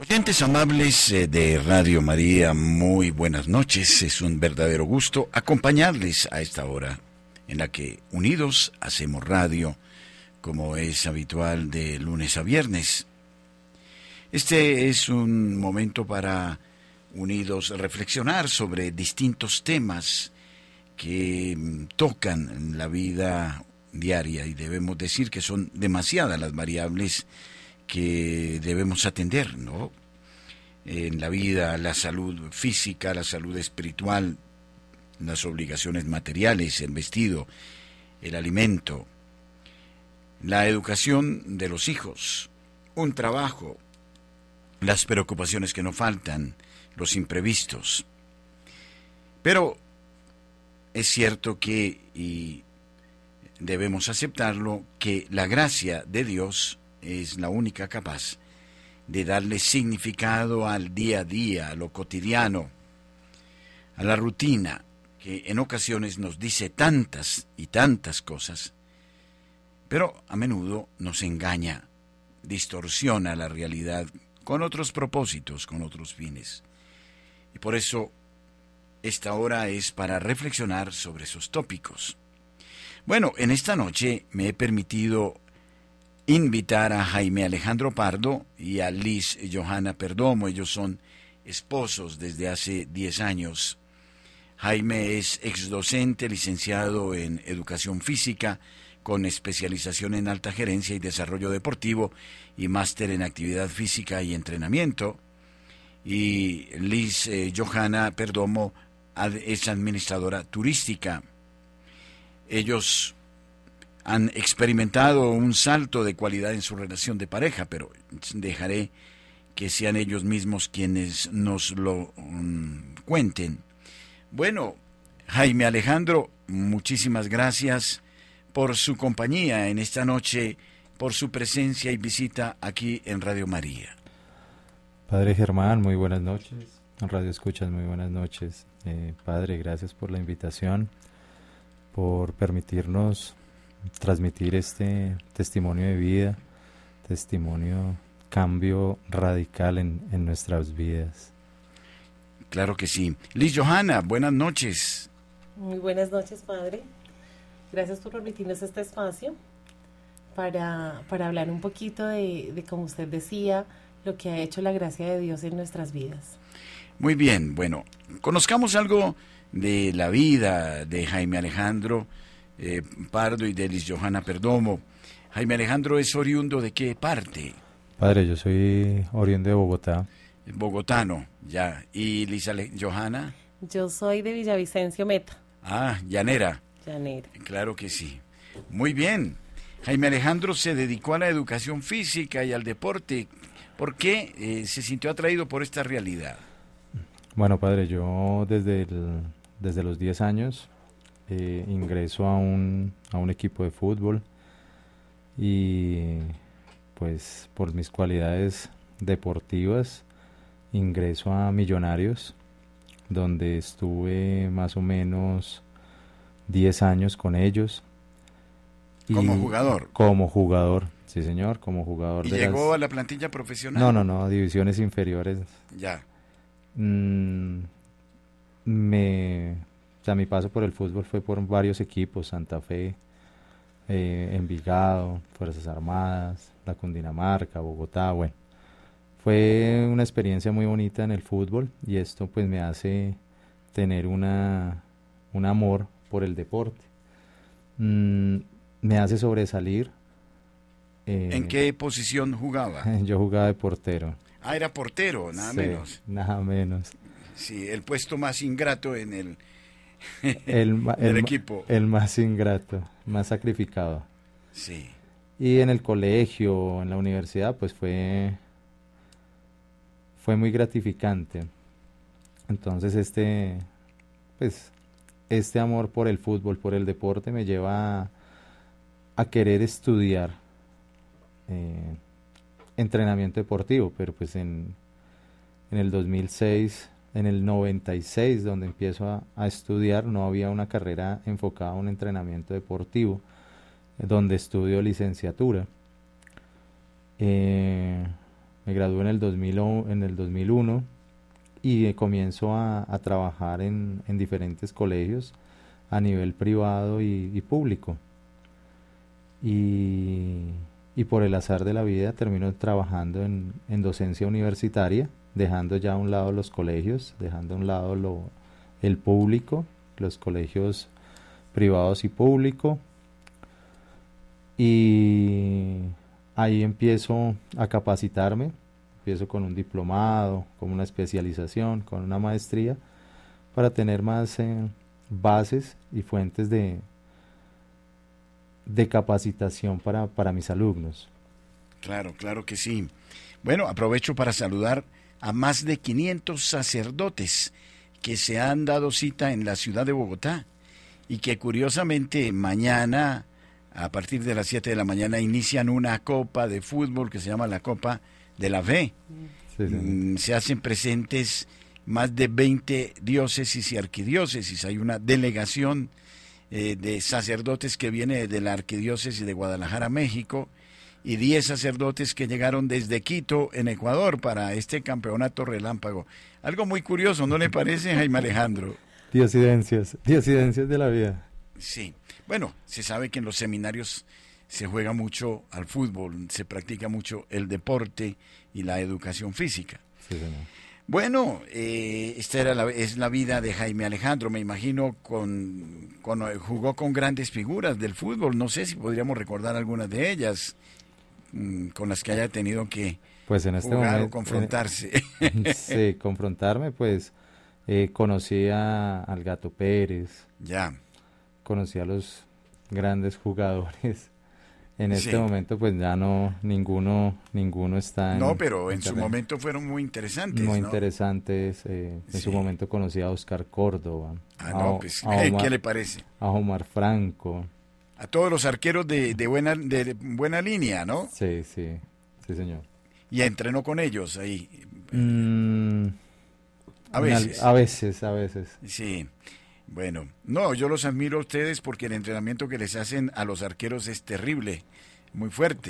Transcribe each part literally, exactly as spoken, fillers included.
Oyentes amables eh, de Radio María, muy buenas noches. Es un verdadero gusto acompañarles a esta hora en la que unidos hacemos radio, como es habitual de lunes a viernes. Este es un momento para unidos reflexionar sobre distintos temas que mm, tocan la vida diaria, y debemos decir que son demasiadas las variables que debemos atender, ¿no? En la vida, la salud física, la salud espiritual, las obligaciones materiales, el vestido, el alimento, la educación de los hijos, un trabajo, las preocupaciones que no faltan, los imprevistos. Pero es cierto que, y debemos aceptarlo, que la gracia de Dios es la única capaz de darle significado al día a día, a lo cotidiano, a la rutina, que en ocasiones nos dice tantas y tantas cosas, pero a menudo nos engaña, distorsiona la realidad con otros propósitos, con otros fines. Y por eso esta hora es para reflexionar sobre esos tópicos. Bueno, en esta noche me he permitido invitar a Jaime Alejandro Pardo y a Liz Johanna Perdomo. Ellos son esposos desde hace diez años. Jaime es exdocente, licenciado en Educación Física, con especialización en Alta Gerencia y Desarrollo Deportivo y máster en Actividad Física y Entrenamiento. Y Liz eh, Johanna Perdomo es administradora turística. Ellos han experimentado un salto de cualidad en su relación de pareja, pero dejaré que sean ellos mismos quienes nos lo um, cuenten. Bueno, Jaime Alejandro, muchísimas gracias por su compañía en esta noche, por su presencia y visita aquí en Radio María. Padre Germán, muy buenas noches. Radio Escuchas, muy buenas noches. Eh, padre, gracias por la invitación, por permitirnos transmitir este testimonio de vida, testimonio, cambio radical en, en nuestras vidas. Claro que sí. Liz Johanna, buenas noches. Muy buenas noches, padre. Gracias por permitirnos este espacio para, para hablar un poquito de, de, como usted decía, lo que ha hecho la gracia de Dios en nuestras vidas. Muy bien, bueno, conozcamos algo de la vida de Jaime Alejandro Eh, Pardo y de Liz Johanna Perdomo. Jaime Alejandro es oriundo ¿de qué parte? Padre, yo soy oriundo de Bogotá. Bogotano, ya. ¿Y Liz Ale- Johanna? Yo soy de Villavicencio Meta. Ah, llanera. Llanera. Claro que sí. Muy bien. Jaime Alejandro se dedicó a la educación física y al deporte. ¿Por qué eh, se sintió atraído por esta realidad? Bueno, padre, yo desde, el, desde los diez años Eh, ingreso a un, a un equipo de fútbol y pues por mis cualidades deportivas ingreso a Millonarios, donde estuve más o menos diez años con ellos. ¿Como jugador? Como jugador, sí señor, como jugador. ¿Y de llegó las... a la plantilla profesional? No, no, no, divisiones inferiores. Ya. Mm, me... O sea, mi paso por el fútbol fue por varios equipos: Santa Fe, eh, Envigado, Fuerzas Armadas, la Cundinamarca, Bogotá. Bueno, fue una experiencia muy bonita en el fútbol, y esto pues me hace tener una, un amor por el deporte. Mm, me hace sobresalir. Eh, ¿En qué posición jugaba? Yo jugaba de portero. Ah, era portero, nada sí, menos. Nada menos. Sí, el puesto más ingrato en el... el, el, equipo. El más ingrato, más sacrificado. Sí. Y en el colegio, en la universidad, pues fue, fue muy gratificante. Entonces este, pues, este amor por el fútbol, por el deporte, me lleva a, a querer estudiar eh, entrenamiento deportivo, pero pues en, en el dos mil seis... En el noventa y seis, donde empiezo a, a estudiar, no había una carrera enfocada a un entrenamiento deportivo, donde estudio licenciatura. Eh, me gradué en el dos mil, en el dos mil uno y eh, comienzo a, a trabajar en, en diferentes colegios a nivel privado y, y público. Y, y por el azar de la vida termino trabajando en, en docencia universitaria, dejando ya a un lado los colegios, dejando a un lado lo, el público, los colegios privados y público. Y ahí empiezo a capacitarme, empiezo con un diplomado, con una especialización, con una maestría, para tener más eh, bases y fuentes de, de capacitación para, para mis alumnos. Claro, claro que sí. Bueno, aprovecho para saludar a más de quinientos sacerdotes que se han dado cita en la ciudad de Bogotá y que curiosamente mañana, a partir de las siete de la mañana, inician una copa de fútbol que se llama la Copa de la Fe. Sí, sí. Mm, se hacen presentes más de veinte diócesis y arquidiócesis. Hay una delegación eh, de sacerdotes que viene de la arquidiócesis de Guadalajara, México, y diez sacerdotes que llegaron desde Quito, en Ecuador, para este campeonato relámpago. Algo muy curioso, ¿no le parece, Jaime Alejandro? Diosidencias, diosidencias de la vida. Sí. Bueno, se sabe que en los seminarios se juega mucho al fútbol, se practica mucho el deporte y la educación física. Sí, señor. Bueno, eh, esta era la, es la vida de Jaime Alejandro, me imagino, con, con jugó con grandes figuras del fútbol, no sé si podríamos recordar algunas de ellas, mmm, con las que haya tenido que pues en este jugar momento, o confrontarse. En, sí, confrontarme, pues eh, conocí a, al Gato Pérez. Ya. Conocí a los grandes jugadores. En este sí. momento pues ya no, ninguno ninguno está en... No, pero en, en su terreno. momento fueron muy interesantes, Muy ¿no? interesantes. Eh, en sí. su momento conocí a Oscar Córdoba. Ah, a, no, pues, a Omar, ¿qué le parece? A Omar Franco. A todos los arqueros de, de, buena, de buena línea, ¿no? Sí, sí, sí, señor. ¿Y entrenó con ellos ahí? Mm, a veces. A veces, a veces. Sí. Bueno, no, yo los admiro a ustedes porque el entrenamiento que les hacen a los arqueros es terrible, muy fuerte.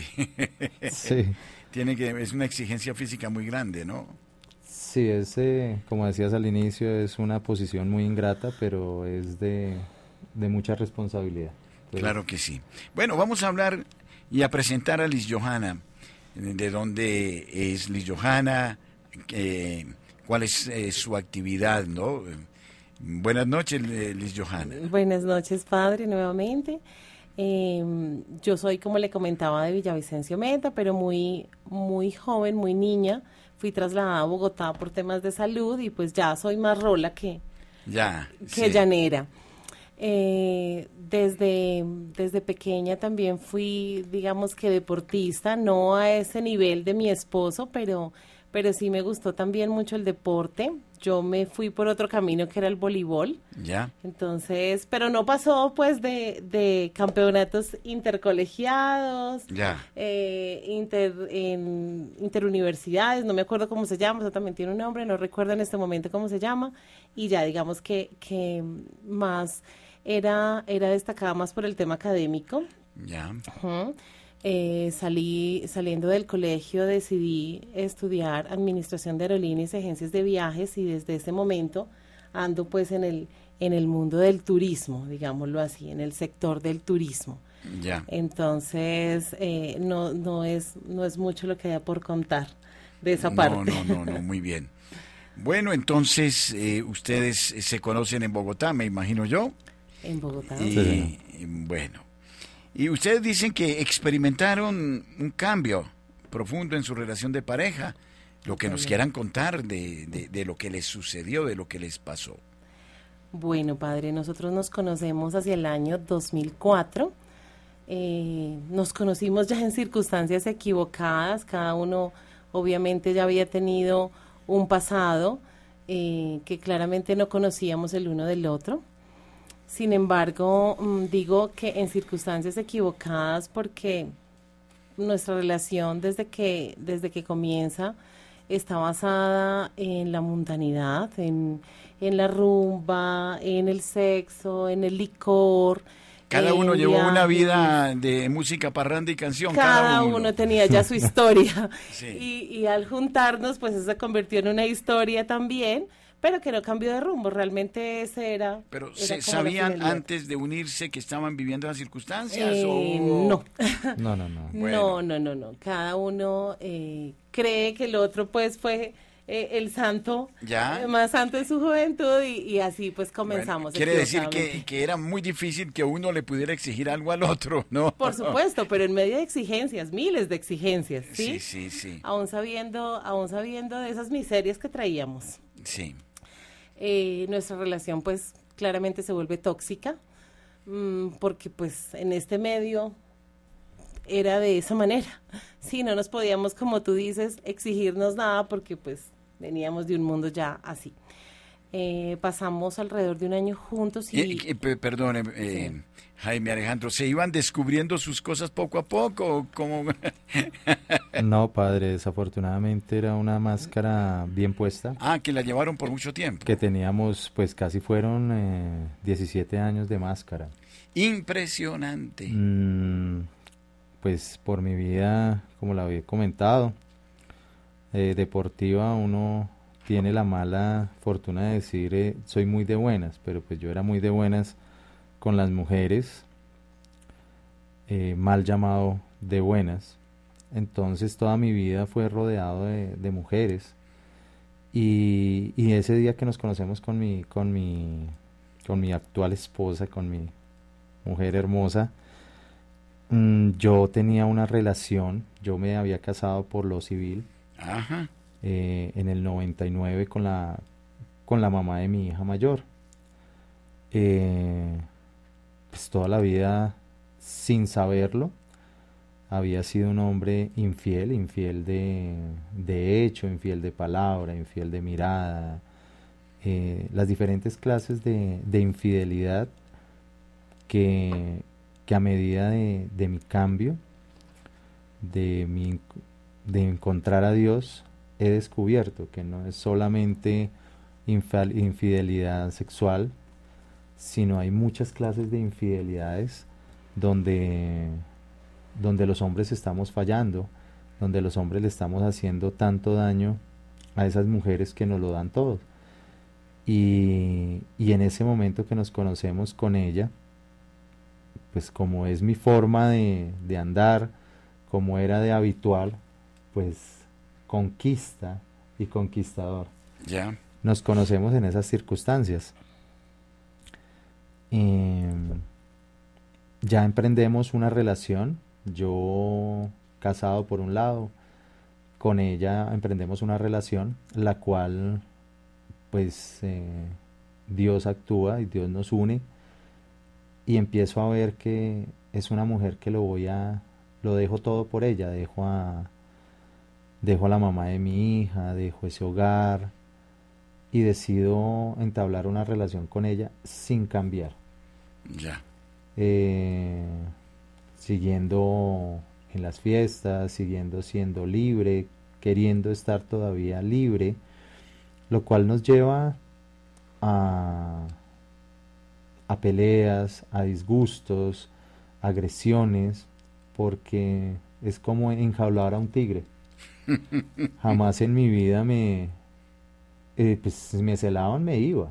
Sí. Tiene que, es una exigencia física muy grande, ¿no? Sí, es, eh, como decías al inicio, es una posición muy ingrata, pero es de, de mucha responsabilidad. Entonces, claro que sí. Bueno, vamos a hablar y a presentar a Liz Johanna. ¿De dónde es Liz Johanna? Eh, ¿Cuál es eh, su actividad, no? Buenas noches, Liz Johanna. Buenas noches, padre, nuevamente. Eh, yo soy, como le comentaba, de Villavicencio Meta, pero muy, muy joven, muy niña. Fui trasladada a Bogotá por temas de salud y pues ya soy más rola que, ya, que sí. llanera. Eh, desde, desde pequeña también fui, digamos que deportista, no a ese nivel de mi esposo, pero, pero sí me gustó también mucho el deporte. Yo me fui por otro camino que era el voleibol. Ya. Entonces, pero no pasó pues de, de campeonatos intercolegiados, ya. Eh, inter, en interuniversidades, no me acuerdo cómo se llama, eso también tiene un nombre, no recuerdo en este momento cómo se llama, y ya digamos que, que más era, era destacada más por el tema académico. Ya. Uh-huh. Eh, salí, saliendo del colegio decidí estudiar administración de aerolíneas y agencias de viajes y desde ese momento ando pues en el, en el mundo del turismo, digámoslo así, en el sector del turismo. Ya. Entonces eh, no, no, es, no es mucho lo que haya por contar de esa parte. No, no, no, no, muy bien. Bueno, entonces eh, ustedes se conocen en Bogotá, me imagino yo. En Bogotá. Y, sí. y bueno. Y ustedes dicen que experimentaron un cambio profundo en su relación de pareja. Lo que nos quieran contar de, de, de lo que les sucedió, de lo que les pasó. Bueno, padre, nosotros nos conocemos hacia el año dos mil cuatro. Eh, nos conocimos ya en circunstancias equivocadas. Cada uno obviamente ya había tenido un pasado eh, que claramente no conocíamos el uno del otro. Sin embargo, digo que en circunstancias equivocadas porque nuestra relación desde que, desde que comienza está basada en la mundanidad, en, en la rumba, en el sexo, en el licor, Cada eh, uno llevó viajes. una vida de música, parranda y canción. Cada, cada uno. uno tenía ya su historia. Sí. y, y al juntarnos, pues eso se convirtió en una historia también, pero que no cambió de rumbo. Realmente ese era. Pero era ¿se como la sabían finalidad. antes de unirse que estaban viviendo las circunstancias? Eh, o... No. No, no, no. Bueno. No, no, no, no. Cada uno eh, cree que el otro, pues, fue eh, el santo, ¿Ya? eh, más santo en su juventud, y, y así, pues, comenzamos. Bueno, quiere decir que, equivocadamente. que era muy difícil que uno le pudiera exigir algo al otro, ¿no? Por supuesto, pero en medio de exigencias, miles de exigencias, Sí, ¿sí? sí, sí. Aún sabiendo, aún sabiendo de esas miserias que traíamos. Sí. Eh, nuestra relación, pues, claramente se vuelve tóxica, mmm, porque, pues, en este medio era de esa manera. Sí, no nos podíamos, como tú dices, exigirnos nada porque, pues, veníamos de un mundo ya así. Eh, pasamos alrededor de un año juntos y... Y, y, pe- perdone, eh, Sí. Jaime Alejandro, ¿se iban descubriendo sus cosas poco a poco? ¿O cómo? No, padre, desafortunadamente era una máscara bien puesta Ah, que la llevaron por mucho tiempo. que teníamos, pues casi fueron eh, diecisiete años de máscara. Impresionante. Mm, pues por mi vida, como la había comentado, eh, deportiva, uno tiene la mala fortuna de decir eh, soy muy de buenas, pero pues yo era muy de buenas con las mujeres, eh, mal llamado de buenas. Entonces toda mi vida fue rodeado de, de mujeres. Y, y ese día que nos conocemos con mi, con mi, con mi actual esposa, con mi mujer hermosa, mm, yo tenía una relación, yo me había casado por lo civil Ajá. eh, en el noventa y nueve con la, con la mamá de mi hija mayor. Eh, pues toda la vida, sin saberlo, había sido un hombre infiel, infiel de, de hecho, infiel de palabra, infiel de mirada, eh, las diferentes clases de, de infidelidad que, que a medida de, de mi cambio, de, mi, de encontrar a Dios, he descubierto que no es solamente infal- infidelidad sexual, sino hay muchas clases de infidelidades donde, donde los hombres estamos fallando, donde los hombres le estamos haciendo tanto daño a esas mujeres que nos lo dan todo. Y, y en ese momento que nos conocemos con ella, pues como es mi forma de, de andar, como era de habitual, pues conquista y conquistador. Ya. Nos conocemos en esas circunstancias. Eh, ya emprendemos una relación, yo casado por un lado, con ella emprendemos una relación, la cual pues eh, Dios actúa y Dios nos une, y empiezo a ver que es una mujer que lo voy a, lo dejo todo por ella, dejo a, dejo a la mamá de mi hija, dejo ese hogar, y decido entablar una relación con ella sin cambiar. Ya. Eh, siguiendo en las fiestas, siguiendo siendo libre, queriendo estar todavía libre, lo cual nos lleva a, a peleas, a disgustos, agresiones, porque es como enjaular a un tigre. Jamás en mi vida me, eh, pues, me celaban, me iba.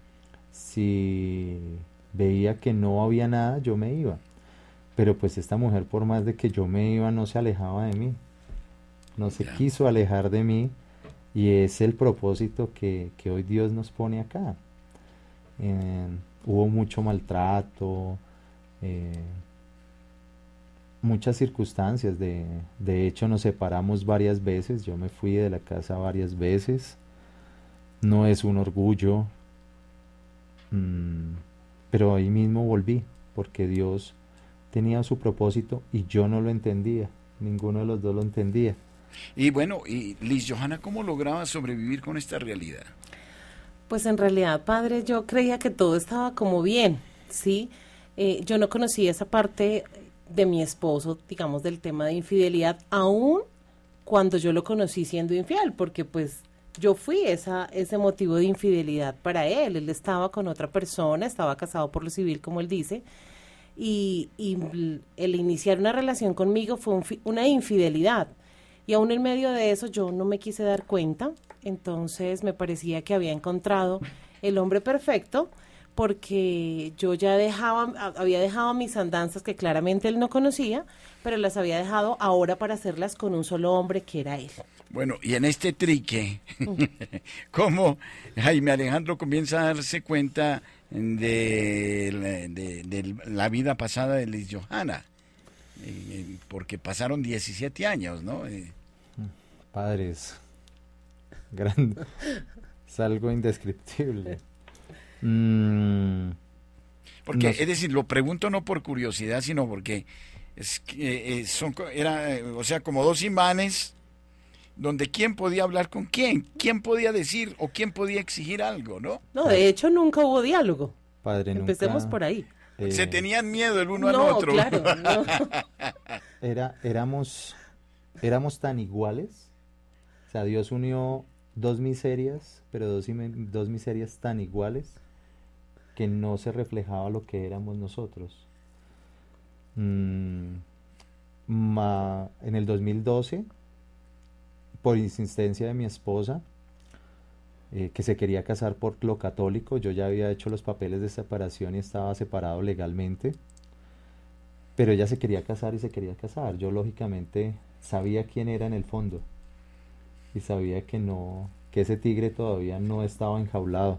Si veía que no había nada, yo me iba. Pero pues esta mujer, por más de que yo me iba, no se alejaba de mí. No se Ya. quiso alejar de mí. Y es el propósito que, que hoy Dios nos pone acá. Eh, hubo mucho maltrato, eh, muchas circunstancias. De, de hecho, nos separamos varias veces. Yo me fui de la casa varias veces. No es un orgullo. Mm, pero ahí mismo volví, porque Dios tenía su propósito y yo no lo entendía. Ninguno de los dos lo entendía. Y bueno, y Liz Johanna, ¿cómo lograba sobrevivir con esta realidad? Pues en realidad, padre, yo creía que todo estaba como bien, ¿sí? Eh, yo no conocía esa parte de mi esposo, digamos, del tema de infidelidad, aún cuando yo lo conocí siendo infiel, porque pues yo fui esa, ese motivo de infidelidad para él. Él estaba con otra persona, estaba casado por lo civil, como él dice, y, y el iniciar una relación conmigo fue un, una infidelidad. Y aún en medio de eso yo no me quise dar cuenta, entonces me parecía que había encontrado el hombre perfecto, porque yo ya dejaba, había dejado mis andanzas que claramente él no conocía, pero las había dejado ahora para hacerlas con un solo hombre que era él. Bueno, y en este trique, ¿cómo Jaime Alejandro comienza a darse cuenta de, de, de la vida pasada de Liz Johanna? Eh, porque pasaron diecisiete años, ¿no? Eh. Padres, grande, es algo indescriptible. Mm, porque, no, es decir, lo pregunto no por curiosidad, sino porque es que eh, son, era, eh, o sea, como dos imanes, donde quién podía hablar con quién, quién podía decir o quién podía exigir algo, ¿no? No, de hecho nunca hubo diálogo. Padre, Empecemos nunca, por ahí. Eh, Se tenían miedo el uno no, al otro. Claro, no. Era, éramos, éramos tan iguales, o sea, Dios unió dos miserias, pero dos, dos miserias tan iguales que no se reflejaba lo que éramos nosotros. Mm, ma, en el dos mil doce, por insistencia de mi esposa, eh, que se quería casar por lo católico, yo ya había hecho los papeles de separación y estaba separado legalmente, pero ella se quería casar y se quería casar. Yo lógicamente sabía quién era en el fondo y sabía que no, que ese tigre todavía no estaba enjaulado,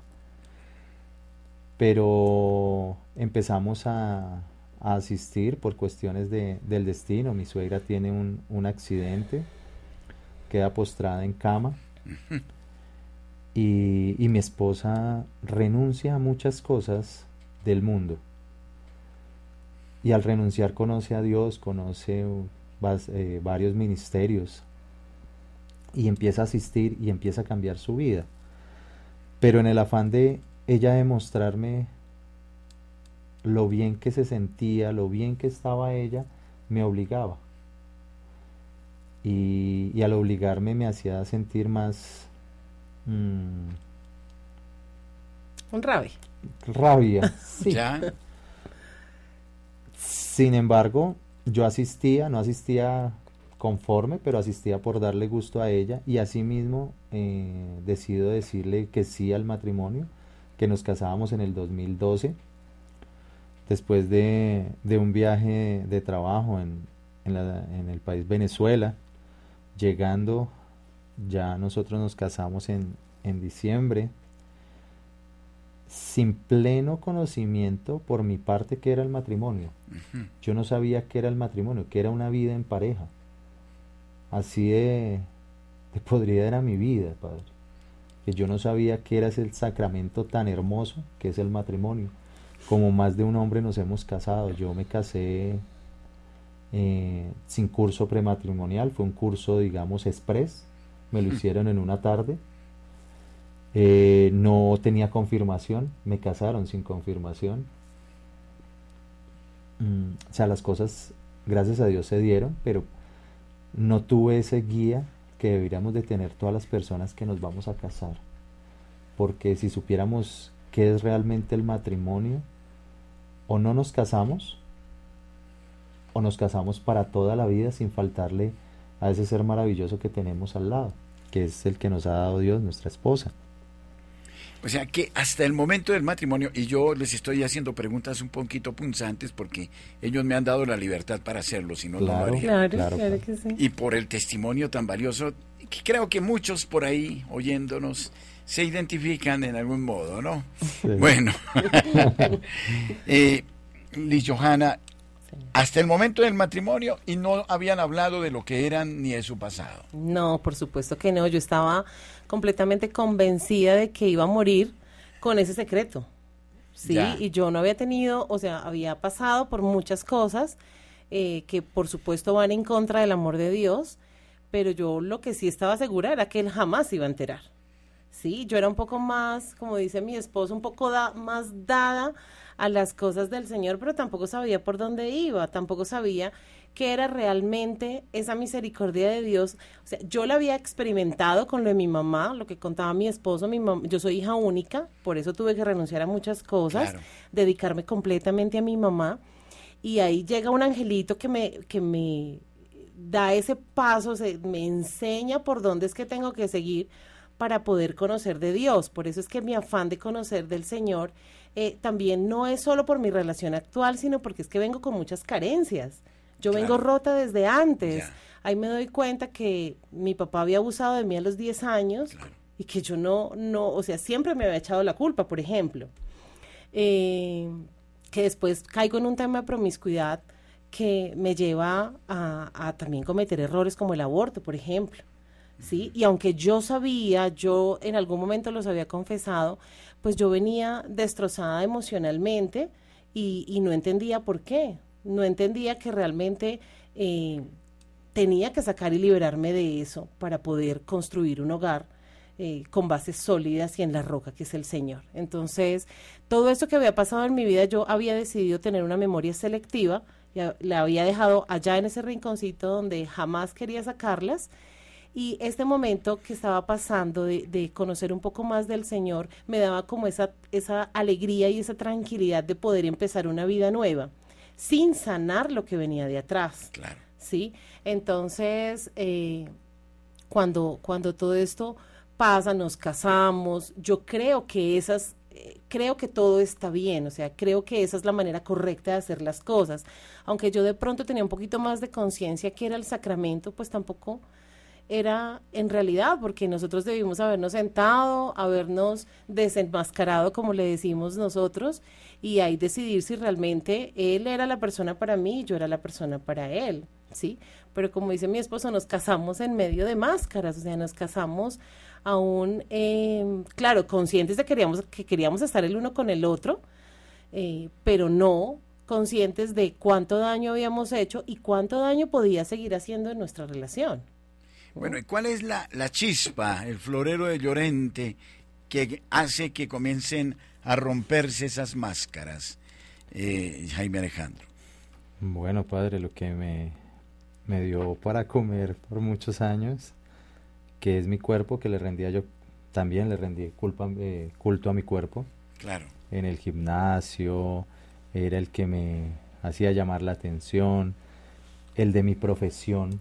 pero empezamos a, a asistir por cuestiones de, del destino. Mi suegra tiene un, un accidente, queda postrada en cama. Y, y mi esposa renuncia a muchas cosas del mundo, y al renunciar conoce a Dios, conoce vas, eh, varios ministerios, y empieza a asistir y empieza a cambiar su vida, pero en el afán de ella demostrarme lo bien que se sentía, lo bien que estaba ella, me obligaba, y, y al obligarme me hacía sentir más Mm. Un rabia. Rabia, sí. ¿Ya? Sin embargo, yo asistía, no asistía conforme, pero asistía por darle gusto a ella, y asimismo eh, decido decirle que sí al matrimonio, que nos casábamos en el dos mil doce, después de, de un viaje de trabajo en, en, la, en el país Venezuela. Llegando, ya nosotros nos casamos en, en diciembre, sin pleno conocimiento por mi parte que era el matrimonio. Uh-huh. Yo no sabía qué era el matrimonio, que era una vida en pareja. Así de, de podrida era mi vida, Padre. Que yo no sabía qué era ese sacramento tan hermoso que es el matrimonio. Como más de un hombre nos hemos casado. Yo me casé eh, sin curso prematrimonial, fue un curso, digamos, express. Me lo hicieron en una tarde. Eh, no tenía confirmación, me casaron sin confirmación. Mm, o sea, las cosas, gracias a Dios, se dieron, pero no tuve ese guía que deberíamos de tener todas las personas que nos vamos a casar. Porque si supiéramos qué es realmente el matrimonio, o no nos casamos, o nos casamos para toda la vida sin faltarle a ese ser maravilloso que tenemos al lado, que es el que nos ha dado Dios, nuestra esposa. O sea que hasta el momento del matrimonio, y yo les estoy haciendo preguntas un poquito punzantes porque ellos me han dado la libertad para hacerlo, si no, claro, no lo haría. Claro, claro, claro claro que sí. Y por el testimonio tan valioso, que creo que muchos por ahí oyéndonos se identifican en algún modo, ¿no? Sí. Bueno, eh, Liz Johanna, sí. Hasta el momento del matrimonio, y no habían hablado de lo que eran ni de su pasado. No, por supuesto que no. Yo estaba completamente convencida de que iba a morir con ese secreto, sí, ya. Y yo no había tenido, o sea, había pasado por muchas cosas eh, que por supuesto van en contra del amor de Dios, pero yo lo que sí estaba segura era que él jamás se iba a enterar, sí. Yo era un poco más, como dice mi esposo, un poco da, más dada a las cosas del Señor, pero tampoco sabía por dónde iba, tampoco sabía qué era realmente esa misericordia de Dios. O sea, yo la había experimentado con lo de mi mamá, lo que contaba mi esposo. Mi mam- yo soy hija única, por eso tuve que renunciar a muchas cosas, claro. Dedicarme completamente a mi mamá, y ahí llega un angelito que me, que me da ese paso, se, me enseña por dónde es que tengo que seguir para poder conocer de Dios. Por eso es que mi afán de conocer del Señor eh, también no es solo por mi relación actual, sino porque es que vengo con muchas carencias. Yo claro. vengo rota desde antes. Yeah. Ahí me doy cuenta que mi papá había abusado de mí a los diez años claro. y que yo no, no, o sea, siempre me había echado la culpa, por ejemplo. Eh, que después caigo en un tema de promiscuidad que me lleva a, a también cometer errores como el aborto, por ejemplo. ¿Sí? Y aunque yo sabía, yo en algún momento los había confesado, pues yo venía destrozada emocionalmente y, y no entendía por qué. No entendía que realmente eh, tenía que sacar y liberarme de eso para poder construir un hogar eh, con bases sólidas y en la roca que es el Señor. Entonces, todo eso que había pasado en mi vida, yo había decidido tener una memoria selectiva, ya, la había dejado allá en ese rinconcito donde jamás quería sacarlas. Y este momento que estaba pasando de, de conocer un poco más del Señor me daba como esa, esa alegría y esa tranquilidad de poder empezar una vida nueva, sin sanar lo que venía de atrás. Claro. ¿Sí? Entonces, eh, cuando, cuando todo esto pasa, nos casamos, yo creo que esas, eh, creo que todo está bien, o sea, creo que esa es la manera correcta de hacer las cosas. Aunque yo de pronto tenía un poquito más de conciencia que era el sacramento, pues tampoco era en realidad, porque nosotros debimos habernos sentado, habernos desenmascarado, como le decimos nosotros, y ahí decidir si realmente él era la persona para mí y yo era la persona para él, ¿sí? Pero como dice mi esposo, nos casamos en medio de máscaras, o sea, nos casamos aún, eh, claro, conscientes de que queríamos, que queríamos estar el uno con el otro, eh, pero no conscientes de cuánto daño habíamos hecho y cuánto daño podía seguir haciendo en nuestra relación. Bueno, ¿y cuál es la, la chispa, el florero de Llorente que hace que comiencen a romperse esas máscaras, eh, Jaime Alejandro? Bueno, padre, lo que me, me dio para comer por muchos años, que es mi cuerpo, que le rendía yo, también le rendí culpa, eh, culto a mi cuerpo. Claro. En el gimnasio, era el que me hacía llamar la atención, el de mi profesión.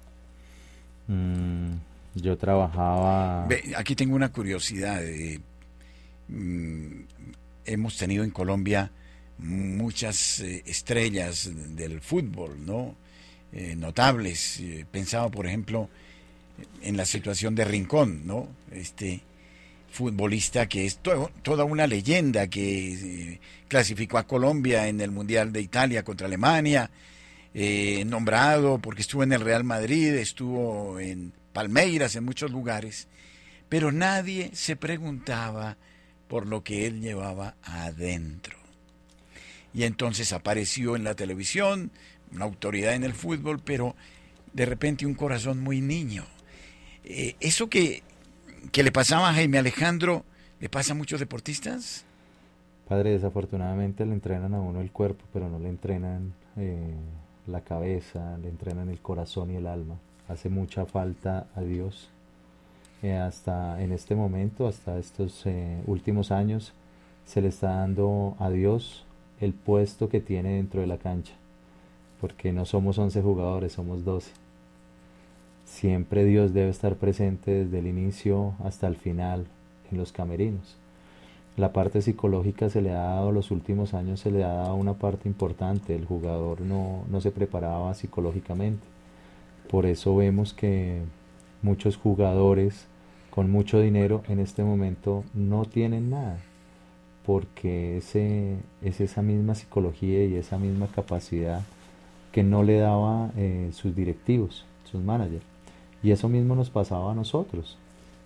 Mm, yo trabajaba... Ve, aquí tengo una curiosidad. Eh, mm, hemos tenido en Colombia muchas eh, estrellas del fútbol, ¿no? Eh, notables. Eh, pensaba, por ejemplo, en la situación de Rincón, ¿no? Este futbolista que es to toda una leyenda, que eh, clasificó a Colombia en el Mundial de Italia contra Alemania. Eh, nombrado porque estuvo en el Real Madrid, estuvo en Palmeiras, en muchos lugares, pero nadie se preguntaba por lo que él llevaba adentro. Y entonces apareció en la televisión, una autoridad en el fútbol, pero de repente un corazón muy niño. Eh, ¿Eso que, que le pasaba a Jaime Alejandro, le pasa a muchos deportistas? Padre, desafortunadamente le entrenan a uno el cuerpo, pero no le entrenan... Eh... la cabeza, le entrenan el corazón y el alma. Hace mucha falta a Dios. Eh, hasta en este momento, hasta estos eh, últimos años, se le está dando a Dios el puesto que tiene dentro de la cancha, porque no somos once jugadores, somos doce. Siempre Dios debe estar presente desde el inicio hasta el final en los camerinos. La parte psicológica se le ha dado, los últimos años se le ha dado una parte importante, el jugador no, no se preparaba psicológicamente. Por eso vemos que muchos jugadores con mucho dinero en este momento no tienen nada, porque ese, es esa misma psicología y esa misma capacidad que no le daba eh, sus directivos, sus managers. Y eso mismo nos pasaba a nosotros.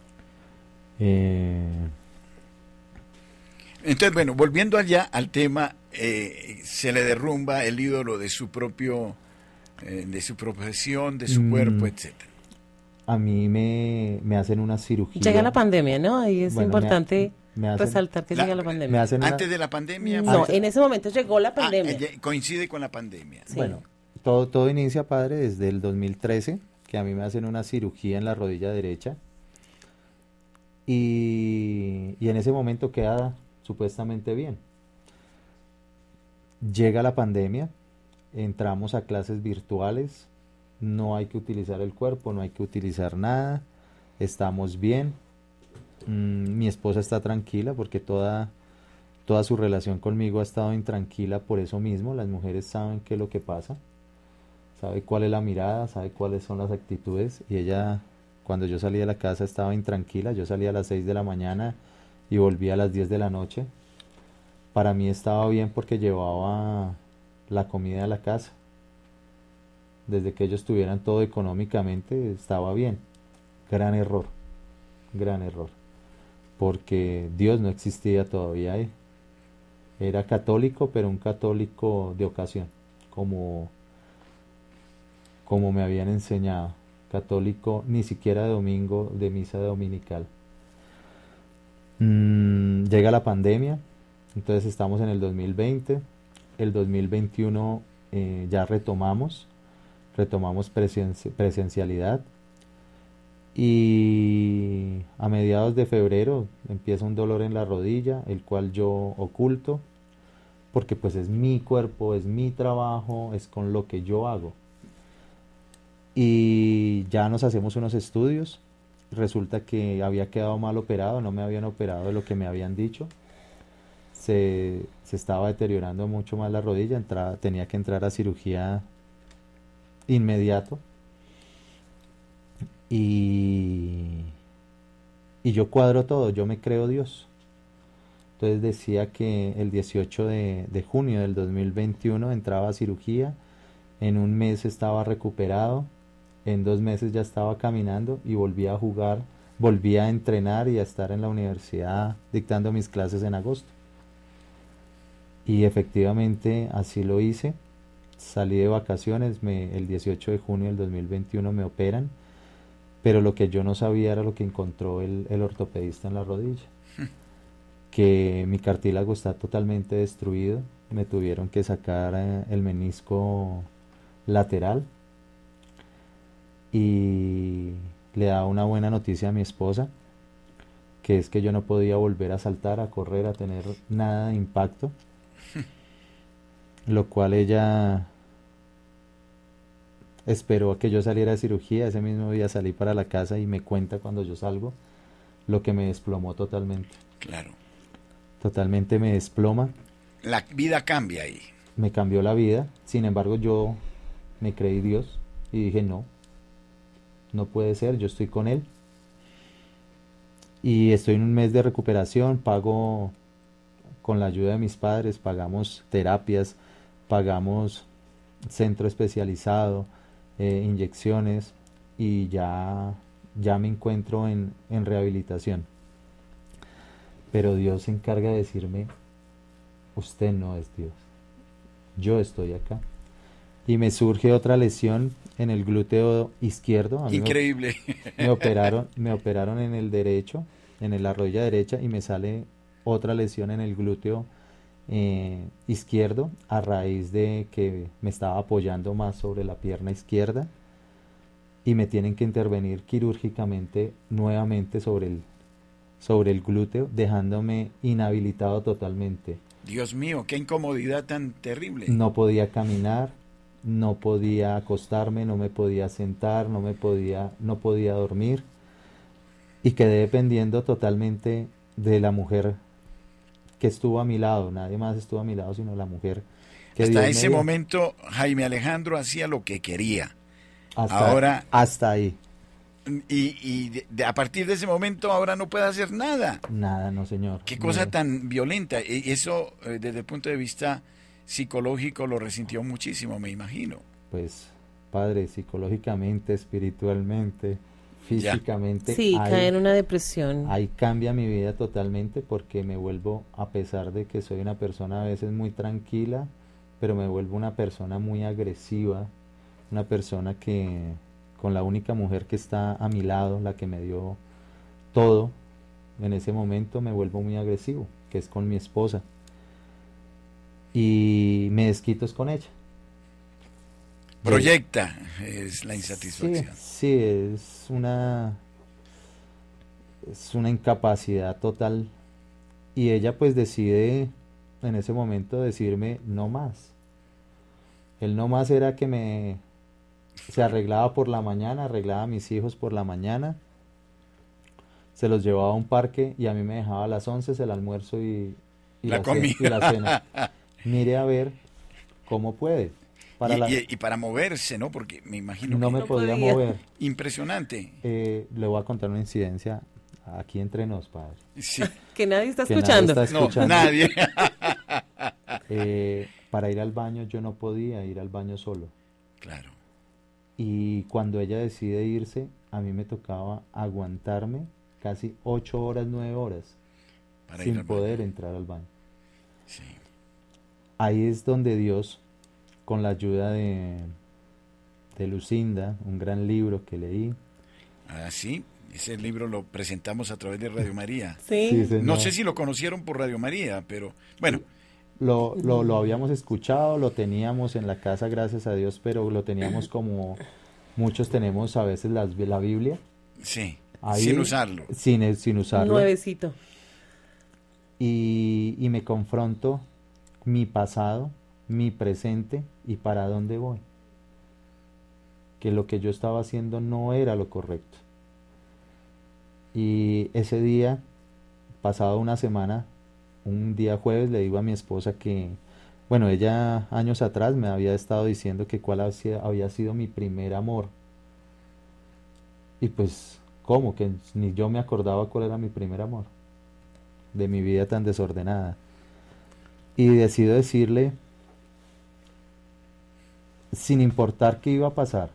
Eh... Entonces, bueno, volviendo allá al tema, eh, se le derrumba el ídolo de su propio, eh, de su profesión, de su mm, cuerpo, etcétera. A mí me, me hacen una cirugía. Llega la pandemia, ¿no? Ahí es bueno, importante me, me hacen, resaltar que la, llega la pandemia. Me hacen ¿Antes una, de la pandemia? No, en ese momento llegó la pandemia. Ah, coincide con la pandemia. Sí. Bueno, todo, todo inicia, padre, desde el dos mil trece, que a mí me hacen una cirugía en la rodilla derecha. Y, y en ese momento queda... supuestamente bien. Llega la pandemia, entramos a clases virtuales, no hay que utilizar el cuerpo, no hay que utilizar nada, estamos bien. Mm, mi esposa está tranquila porque toda, toda su relación conmigo ha estado intranquila por eso mismo. Las mujeres saben qué es lo que pasa, sabe cuál es la mirada, sabe cuáles son las actitudes, y ella, cuando yo salí de la casa, estaba intranquila. Yo salía a las seis de la mañana y volvía a las diez de la noche. Para mí estaba bien porque llevaba la comida a la casa. Desde que ellos tuvieran todo económicamente, estaba bien. Gran error, gran error, porque Dios no existía todavía ahí. Era católico, pero un católico de ocasión, como, como me habían enseñado. Católico ni siquiera de domingo, de misa dominical. Mm, llega la pandemia, entonces estamos en el dos mil veinte. El dos mil veintiuno eh, ya retomamos, retomamos presen- presencialidad. Y a mediados de febrero empieza un dolor en la rodilla, el cual yo oculto, porque pues es mi cuerpo, es mi trabajo, es con lo que yo hago. Y ya nos hacemos unos estudios. Resulta que había quedado mal operado, no me habían operado de lo que me habían dicho. Se, se estaba deteriorando mucho más la rodilla, entraba, tenía que entrar a cirugía inmediato. Y, y yo cuadro todo, yo me creo Dios. Entonces decía que el dieciocho de, de junio del dos mil veintiuno entraba a cirugía, en un mes estaba recuperado, en dos meses ya estaba caminando y volvía a jugar, volvía a entrenar y a estar en la universidad dictando mis clases en agosto. Y efectivamente así lo hice. Salí de vacaciones, me, el dieciocho de junio del dos mil veintiuno me operan, pero lo que yo no sabía era lo que encontró el, el ortopedista en la rodilla, que mi cartílago está totalmente destruido. Me tuvieron que sacar eh, el menisco lateral, y le da una buena noticia a mi esposa, que es que yo no podía volver a saltar, a correr, a tener nada de impacto, lo cual ella esperó a que yo saliera de cirugía. Ese mismo día salí para la casa y me cuenta cuando yo salgo lo que me desplomó totalmente. Claro. Totalmente me desploma. La vida cambia ahí. Me cambió la vida. Sin embargo, yo me creí Dios y dije no, no puede ser, yo estoy con Él. Y estoy en un mes de recuperación, pago con la ayuda de mis padres, pagamos terapias, pagamos centro especializado, eh, inyecciones, y ya, ya me encuentro en, en rehabilitación. Pero Dios se encarga de decirme, usted no es Dios, yo estoy acá. Y me surge otra lesión en el glúteo izquierdo. A mí Increíble. Me, me operaron, me operaron en el derecho, en la rodilla derecha, y me sale otra lesión en el glúteo eh, izquierdo, a raíz de que me estaba apoyando más sobre la pierna izquierda, y me tienen que intervenir quirúrgicamente nuevamente sobre el, sobre el glúteo, dejándome inhabilitado totalmente. Dios mío, qué incomodidad tan terrible. No podía caminar, no podía acostarme, no me podía sentar, no me podía, no podía dormir, y quedé dependiendo totalmente de la mujer que estuvo a mi lado. Nadie más estuvo a mi lado sino la mujer que Hasta Dios ese me dio. momento Jaime Alejandro hacía lo que quería. Hasta, Ahora, hasta ahí. Y, y de, de, a partir de ese momento ahora no puede hacer nada. Nada, no señor. Qué cosa me... tan violenta. Y eso eh, desde el punto de vista psicológico lo resintió muchísimo, me imagino. Pues, padre, psicológicamente, espiritualmente, físicamente. Sí, ahí, cae en una depresión. Ahí cambia mi vida totalmente, porque me vuelvo, a pesar de que soy una persona a veces muy tranquila, pero me vuelvo una persona muy agresiva, una persona que, con la única mujer que está a mi lado, la que me dio todo, en ese momento me vuelvo muy agresivo, que es con mi esposa. Y me desquito es con ella. Proyecta es la insatisfacción. Sí, sí, es una es una incapacidad total, y ella pues decide en ese momento decirme no más, Él nomás era que me se arreglaba por la mañana, arreglaba a mis hijos por la mañana, se los llevaba a un parque y a mí me dejaba a las once el almuerzo y, y, la, la, cena, y la cena. Mire a ver cómo puede. Para y, la... y, y para moverse, ¿no? Porque me imagino no que me no podía, podía mover. Impresionante. Eh, le voy a contar una incidencia aquí entre nos, padre. Sí. Que nadie está que escuchando. Nadie está escuchando. No, nadie. eh, para ir al baño yo no podía ir al baño solo. Claro. Y cuando ella decide irse, a mí me tocaba aguantarme casi ocho horas, nueve horas para sin ir al poder baño. entrar al baño. Sí. Ahí es donde Dios, con la ayuda de, de Lucinda, un gran libro que leí. Ah, sí, ese libro lo presentamos a través de Radio María. Sí. Sí, No sé si lo conocieron por Radio María, pero bueno. Lo, lo, lo habíamos escuchado, lo teníamos en la casa, gracias a Dios, pero lo teníamos como muchos tenemos a veces las, la Biblia. Sí, ahí, sin usarlo. Sin, sin usarlo. Nuevecito. Y, y me confronto mi pasado, mi presente y para dónde voy. Que lo que yo estaba haciendo no era lo correcto. Y ese día, pasado una semana, un día jueves, le digo a mi esposa que, bueno, ella años atrás me había estado diciendo que cuál había sido mi primer amor. Y pues, ¿cómo? Que ni yo me acordaba cuál era mi primer amor de mi vida tan desordenada. Y decido decirle, sin importar qué iba a pasar,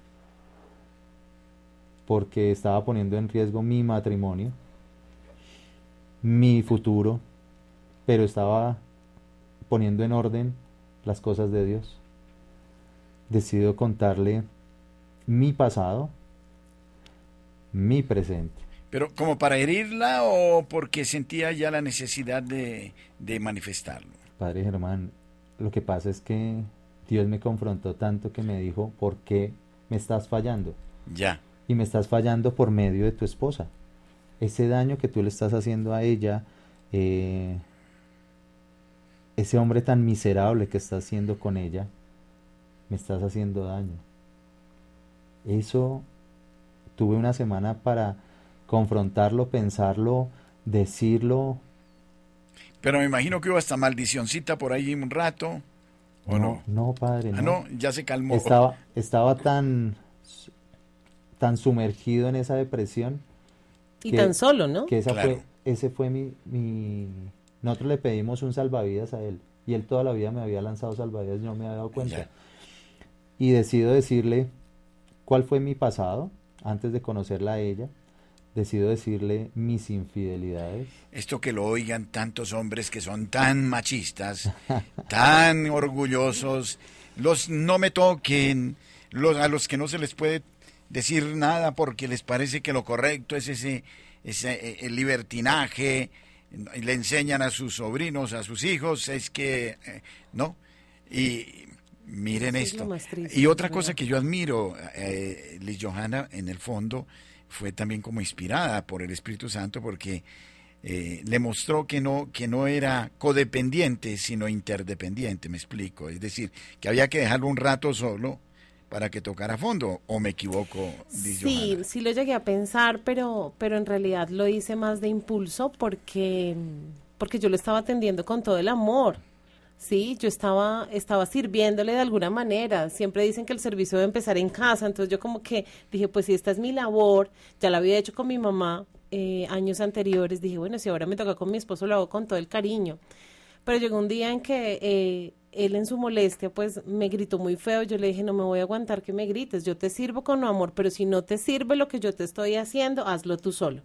porque estaba poniendo en riesgo mi matrimonio, mi futuro, pero estaba poniendo en orden las cosas de Dios. Decido contarle mi pasado, mi presente. ¿Pero como para herirla o porque sentía ya la necesidad de, de manifestarlo? Padre Germán, lo que pasa es que Dios me confrontó tanto que me dijo, ¿por qué me estás fallando? Ya. Y me estás fallando por medio de tu esposa. Ese daño que tú le estás haciendo a ella, eh, ese hombre tan miserable que estás haciendo con ella, me estás haciendo daño. Eso, tuve una semana para confrontarlo, pensarlo, decirlo. Pero me imagino que hubo hasta maldicioncita por ahí un rato, ¿o no? No, no, padre, no. Ah, no, ya se calmó. Estaba, estaba tan, tan sumergido en esa depresión. Y que, tan solo, ¿no? Que esa Claro. fue, ese fue mi, mi... Nosotros le pedimos un salvavidas a él. Y él toda la vida me había lanzado salvavidas y no me había dado cuenta. Ya. Y decido decirle cuál fue mi pasado, antes de conocerla a ella. Decido decirle mis infidelidades. Esto que lo oigan tantos hombres que son tan machistas, tan orgullosos, los no me toquen, los a los que no se les puede decir nada porque les parece que lo correcto es ese, ese el libertinaje, le enseñan a sus sobrinos, a sus hijos, es que, eh, ¿no? Y miren Eso es lo esto. más triste, Y otra ¿verdad? cosa que yo admiro, eh, Liz Johanna, en el fondo, fue también como inspirada por el Espíritu Santo porque eh, le mostró que no, que no era codependiente, sino interdependiente, me explico. Es decir, que había que dejarlo un rato solo para que tocara fondo, ¿o me equivoco, Liz Sí, Johanna? sí lo llegué a pensar, pero, pero en realidad lo hice más de impulso porque, porque yo lo estaba atendiendo con todo el amor. Sí, yo estaba, estaba sirviéndole de alguna manera. Siempre dicen que el servicio debe empezar en casa, entonces yo como que dije, pues si esta es mi labor, ya la había hecho con mi mamá eh, años anteriores, dije, bueno, si ahora me toca con mi esposo, lo hago con todo el cariño. Pero llegó un día en que eh, él en su molestia, pues me gritó muy feo, yo le dije, no me voy a aguantar que me grites, yo te sirvo con amor, pero si no te sirve lo que yo te estoy haciendo, hazlo tú solo.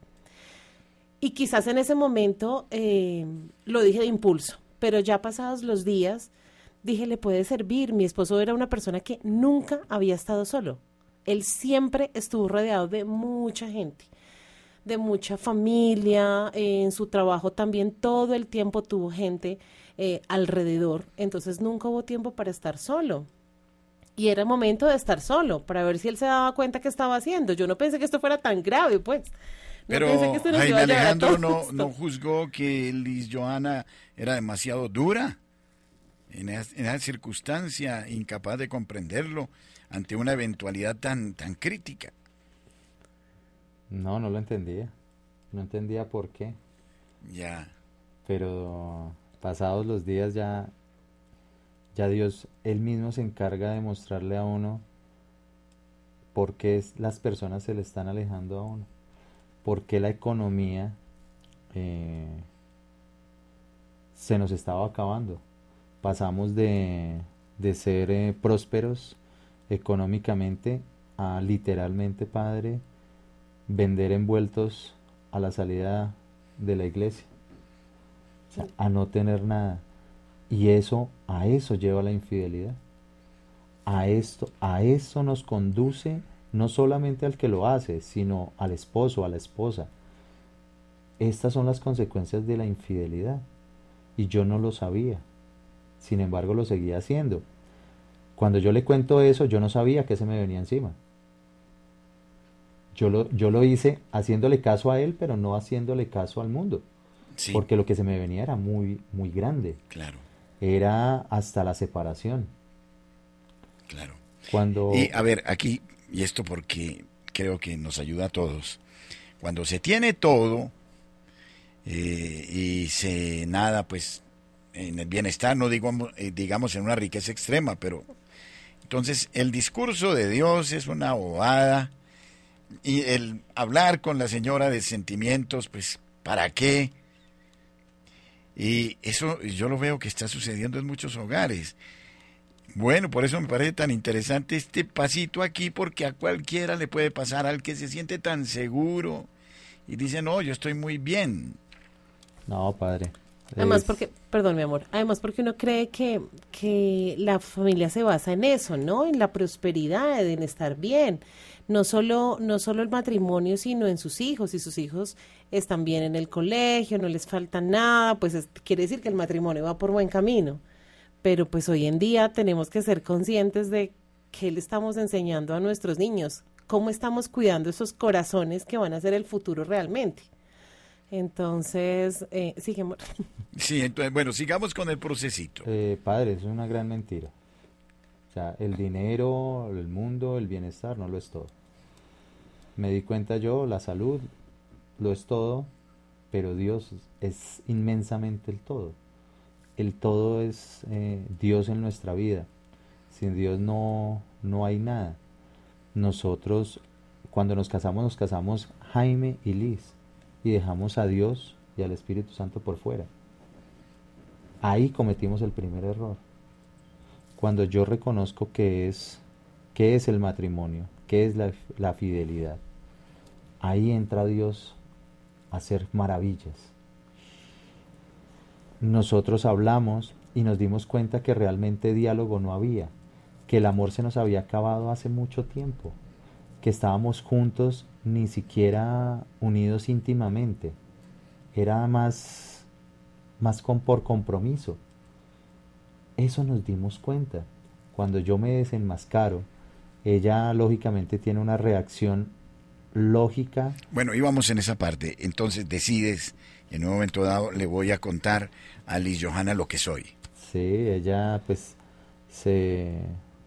Y quizás en ese momento eh, lo dije de impulso. Pero ya pasados los días, dije, le puede servir. Mi esposo era una persona que nunca había estado solo. Él siempre estuvo rodeado de mucha gente, de mucha familia, eh, en su trabajo también todo el tiempo tuvo gente eh, alrededor. Entonces nunca hubo tiempo para estar solo. Y era el momento de estar solo, para ver si él se daba cuenta qué estaba haciendo. Yo no pensé que esto fuera tan grave, pues. No Pero pensé que esto nos Jaime iba a llevar a Alejandro todo no, esto. no juzgó que Liz Johanna era demasiado dura. en esa, en esa circunstancia, incapaz de comprenderlo ante una eventualidad tan, tan crítica. No, no lo entendía. No entendía por qué. Ya. Pero pasados los días ya, ya Dios, Él mismo se encarga de mostrarle a uno por qué es- las personas se le están alejando a uno. Por qué la economía eh, se nos estaba acabando. Pasamos de, de ser eh, prósperos económicamente a literalmente, Padre, vender envueltos a la salida de la iglesia, o sea, a no tener nada. Y eso, a eso lleva la infidelidad. A esto, a eso nos conduce no solamente al que lo hace, sino al esposo, a la esposa. Estas son las consecuencias de la infidelidad. Y yo no lo sabía. Sin embargo, lo seguía haciendo. Cuando yo le cuento eso, yo no sabía que se me venía encima. Yo lo, yo lo hice haciéndole caso a él, pero no haciéndole caso al mundo. Sí, Porque lo que se me venía era muy, muy grande. claro, Era hasta la separación. claro. Y Cuando, a ver, aquí, y esto porque creo que nos ayuda a todos, cuando se tiene todo eh, y se nada, pues en el bienestar, no digo, eh, digamos en una riqueza extrema, pero entonces el discurso de Dios es una bobada y el hablar con la señora de sentimientos, pues ¿para qué? Y eso yo lo veo que está sucediendo en muchos hogares. Bueno, por eso me parece tan interesante este pasito aquí, porque a cualquiera le puede pasar, al que se siente tan seguro y dice, no, yo estoy muy bien. no, padre, Además es, porque, perdón mi amor, además porque uno cree que, que la familia se basa en eso, ¿no? En la prosperidad, en estar bien. No solo, no solo el matrimonio, sino en sus hijos. Si sus hijos están bien en el colegio, no les falta nada, pues es- quiere decir que el matrimonio va por buen camino. Pero pues hoy en día tenemos que ser conscientes de qué le estamos enseñando a nuestros niños, cómo estamos cuidando esos corazones que van a ser el futuro realmente. Entonces, eh, sigue, amor. Sí, entonces, bueno, sigamos con el procesito. eh, padre, es una gran mentira. O sea, el dinero, el mundo, el bienestar no lo es todo. Me di cuenta yo, la salud lo es todo, pero Dios es inmensamente el todo. El todo es eh, Dios en nuestra vida. Sin Dios no, no hay nada. Nosotros, cuando nos casamos, nos casamos Jaime y Liz y dejamos a Dios y al Espíritu Santo por fuera. Ahí cometimos el primer error. Cuando yo reconozco qué es, qué es el matrimonio, qué es la, la fidelidad, ahí entra Dios a hacer maravillas. Nosotros hablamos y nos dimos cuenta que realmente diálogo no había, que el amor se nos había acabado hace mucho tiempo, que estábamos juntos ni siquiera unidos íntimamente, era más, más con, por compromiso. Eso nos dimos cuenta. Cuando yo me desenmascaro, ella lógicamente tiene una reacción lógica. Bueno, íbamos en esa parte. Entonces decides, en un momento dado, le voy a contar a Liz Johanna lo que soy. Sí, ella pues se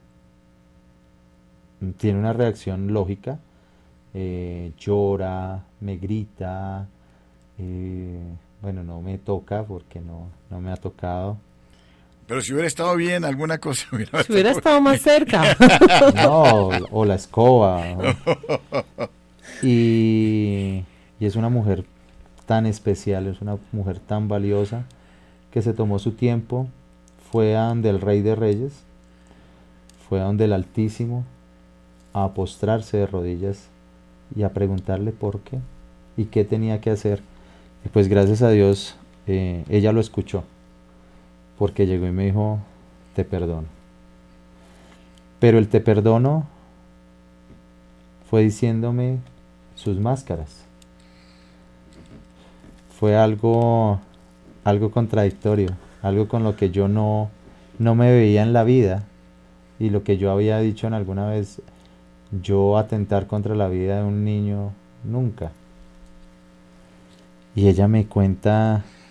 tiene una reacción lógica, eh, llora, me grita, eh, bueno, no me toca porque no, no me ha tocado. Pero si hubiera estado bien, alguna cosa hubiera... Si hubiera estado más cerca. No, o la escoba. Y, y es una mujer tan especial, es una mujer tan valiosa que se tomó su tiempo, fue a donde el Rey de Reyes, fue a donde el Altísimo, a postrarse de rodillas y a preguntarle por qué y qué tenía que hacer. Y pues gracias a Dios eh, ella lo escuchó, porque llegó y me dijo, te perdono. Pero el te perdono fue diciéndome sus máscaras. Fue algo, algo contradictorio, algo con lo que yo no, no me veía en la vida, y lo que yo había dicho en alguna vez, yo atentar contra la vida de un niño, nunca. Y ella me cuenta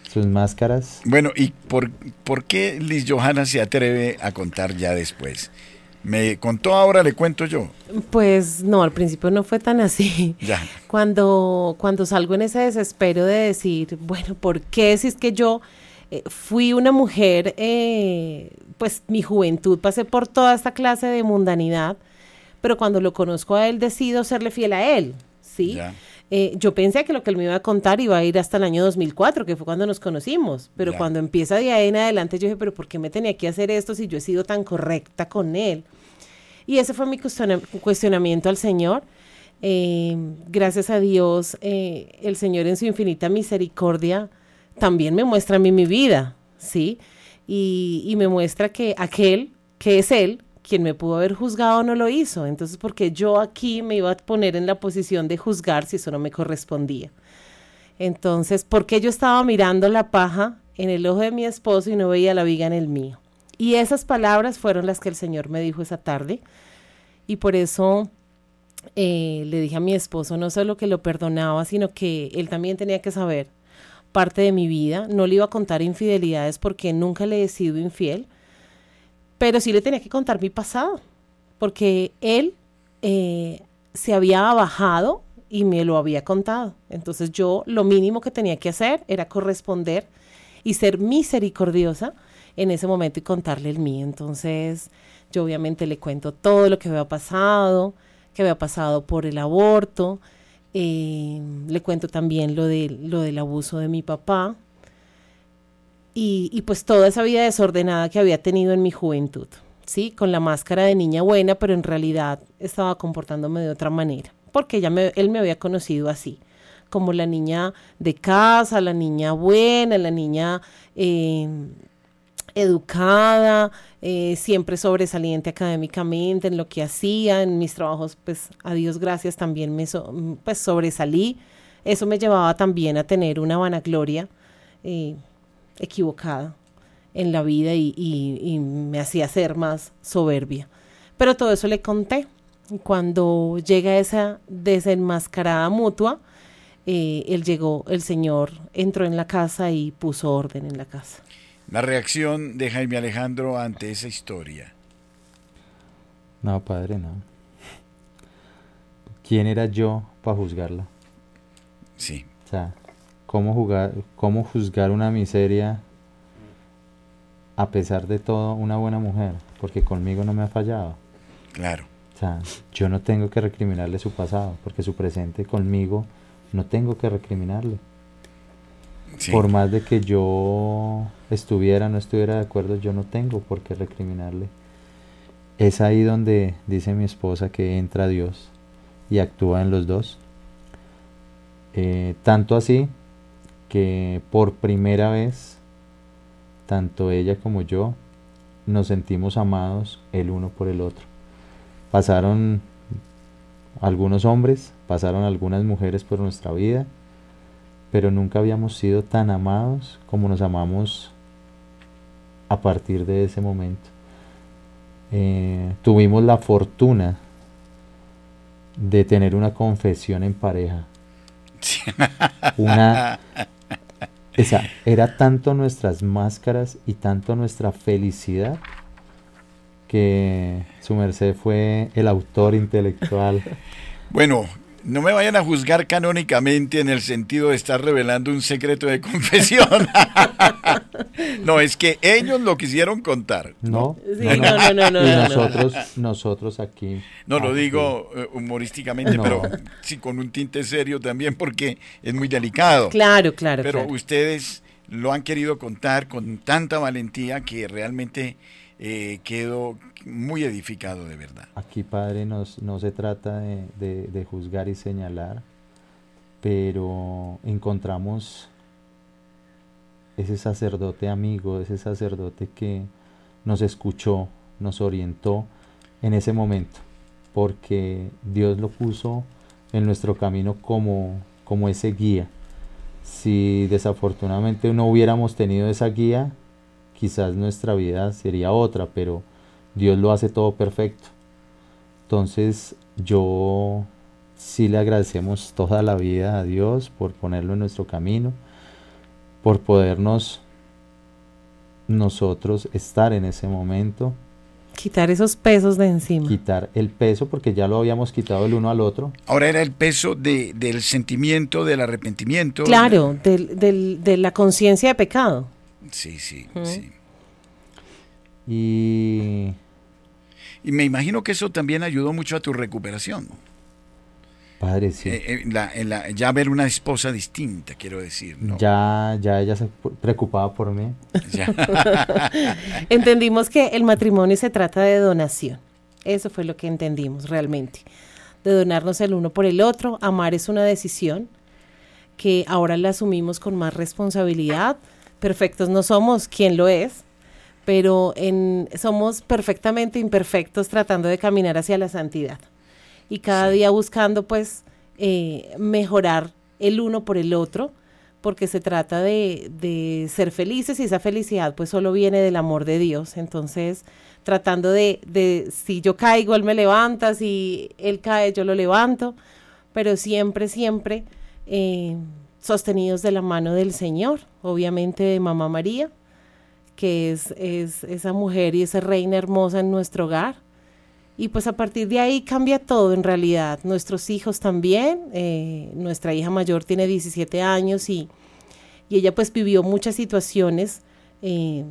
sus máscaras. Bueno, ¿y por, por qué Liz Johanna se atreve a contar ya después? ¿Me contó ahora, le cuento yo? Pues no, al principio no fue tan así. Ya. Cuando, cuando salgo en ese desespero de decir, bueno, ¿por qué si es que yo eh, fui una mujer, eh, pues mi juventud, pasé por toda esta clase de mundanidad, pero cuando lo conozco a él decido serle fiel a él, ¿sí? Ya. Eh, yo pensé que lo que él me iba a contar iba a ir hasta el año dos mil cuatro, que fue cuando nos conocimos, pero Ya. cuando empieza de ahí en adelante yo dije, pero ¿por qué me tenía que hacer esto si yo he sido tan correcta con él? Y ese fue mi cuestiona- cuestionamiento al Señor. Eh, gracias a Dios, eh, el Señor en su infinita misericordia también me muestra a mí mi vida, ¿sí? Y, y me muestra que aquel, que es Él, quien me pudo haber juzgado, no lo hizo. Entonces, porque yo aquí me iba a poner en la posición de juzgar si eso no me correspondía. Entonces, ¿por qué yo estaba mirando la paja en el ojo de mi esposo y no veía la viga en el mío? Y esas palabras fueron las que el Señor me dijo esa tarde. Y por eso eh, le dije a mi esposo no solo que lo perdonaba, sino que él también tenía que saber parte de mi vida. No le iba a contar infidelidades porque nunca le he sido infiel, pero sí le tenía que contar mi pasado, porque él eh, se había bajado y me lo había contado. Entonces yo lo mínimo que tenía que hacer era corresponder y ser misericordiosa en ese momento y contarle el mío. Entonces yo obviamente le cuento todo lo que había pasado, que había pasado por el aborto, eh, le cuento también lo, de, lo del abuso de mi papá y, y pues toda esa vida desordenada que había tenido en mi juventud, ¿sí? Con la máscara de niña buena, pero en realidad estaba comportándome de otra manera, porque ella me, él me había conocido así, como la niña de casa, la niña buena, la niña eh, educada, eh, siempre sobresaliente académicamente en lo que hacía, en mis trabajos, pues a Dios gracias también me so, pues, sobresalí. Eso me llevaba también a tener una vanagloria eh, equivocada en la vida y, y, y me hacía ser más soberbia. Pero todo eso le conté. Y cuando llega esa desenmascarada mutua, eh, él llegó, el Señor entró en la casa y puso orden en la casa. La reacción de Jaime Alejandro ante esa historia. No, padre, no. ¿Quién era yo para juzgarla? Sí. O sea, ¿cómo, jugar, cómo juzgar una miseria a pesar de todo una buena mujer? Porque conmigo no me ha fallado. Claro. O sea, yo no tengo que recriminarle su pasado, porque su presente conmigo no tengo que recriminarle. Sí. Por más de que yo estuviera o no estuviera de acuerdo, yo no tengo por qué recriminarle. Es ahí donde dice mi esposa que entra Dios y actúa en los dos. Eh, tanto así que por primera vez, tanto ella como yo nos sentimos amados el uno por el otro. Pasaron algunos hombres, pasaron algunas mujeres por nuestra vida, pero nunca habíamos sido tan amados como nos amamos a partir de ese momento. Eh, tuvimos la fortuna de tener una confesión en pareja. Sí. Una, esa, era tanto nuestras máscaras y tanto nuestra felicidad que su merced fue el autor intelectual. Bueno, no me vayan a juzgar canónicamente en el sentido de estar revelando un secreto de confesión. No, es que ellos lo quisieron contar. No, sí, no, no, no, no, y no, nosotros, no. nosotros aquí. No lo aquí. digo uh, humorísticamente, no. Pero sí con un tinte serio también porque es muy delicado. Claro, claro. Pero claro. ustedes lo han querido contar con tanta valentía que realmente eh, quedo muy edificado de verdad. Aquí, padre, nos, no se trata de, de, de juzgar y señalar, pero encontramos ese sacerdote amigo, ese sacerdote que nos escuchó, nos orientó en ese momento, porque Dios lo puso en nuestro camino como, como ese guía. Si desafortunadamente no hubiéramos tenido esa guía, quizás nuestra vida sería otra, pero Dios lo hace todo perfecto. Entonces yo sí le agradecemos toda la vida a Dios por ponerlo en nuestro camino. por podernos nosotros estar en ese momento. Quitar esos pesos de encima. Quitar el peso, porque ya lo habíamos quitado el uno al otro. Ahora era el peso de, del sentimiento, del arrepentimiento. Claro, del, del, de la conciencia de pecado. Sí, sí, ¿Mm? sí. Y... Y me imagino que eso también ayudó mucho a tu recuperación. Padre, sí. Eh, eh, la, en la, ya ver una esposa distinta, quiero decir, ¿no? Ya, ya ella se preocupaba por mí. Ya. Entendimos que el matrimonio se trata de donación. Eso fue lo que entendimos realmente. De donarnos el uno por el otro. Amar es una decisión que ahora la asumimos con más responsabilidad. Perfectos no somos, ¿quién lo es? Pero en, somos perfectamente imperfectos tratando de caminar hacia la santidad. Y cada sí. día buscando pues eh, mejorar el uno por el otro, porque se trata de, de ser felices y esa felicidad pues solo viene del amor de Dios. Entonces tratando de, de si yo caigo, Él me levanta, si Él cae, yo lo levanto, pero siempre, siempre eh, sostenidos de la mano del Señor, obviamente de Mamá María, que es, es esa mujer y esa reina hermosa en nuestro hogar. Y pues a partir de ahí cambia todo en realidad, nuestros hijos también, eh, nuestra hija mayor tiene diecisiete años y, y ella pues vivió muchas situaciones eh,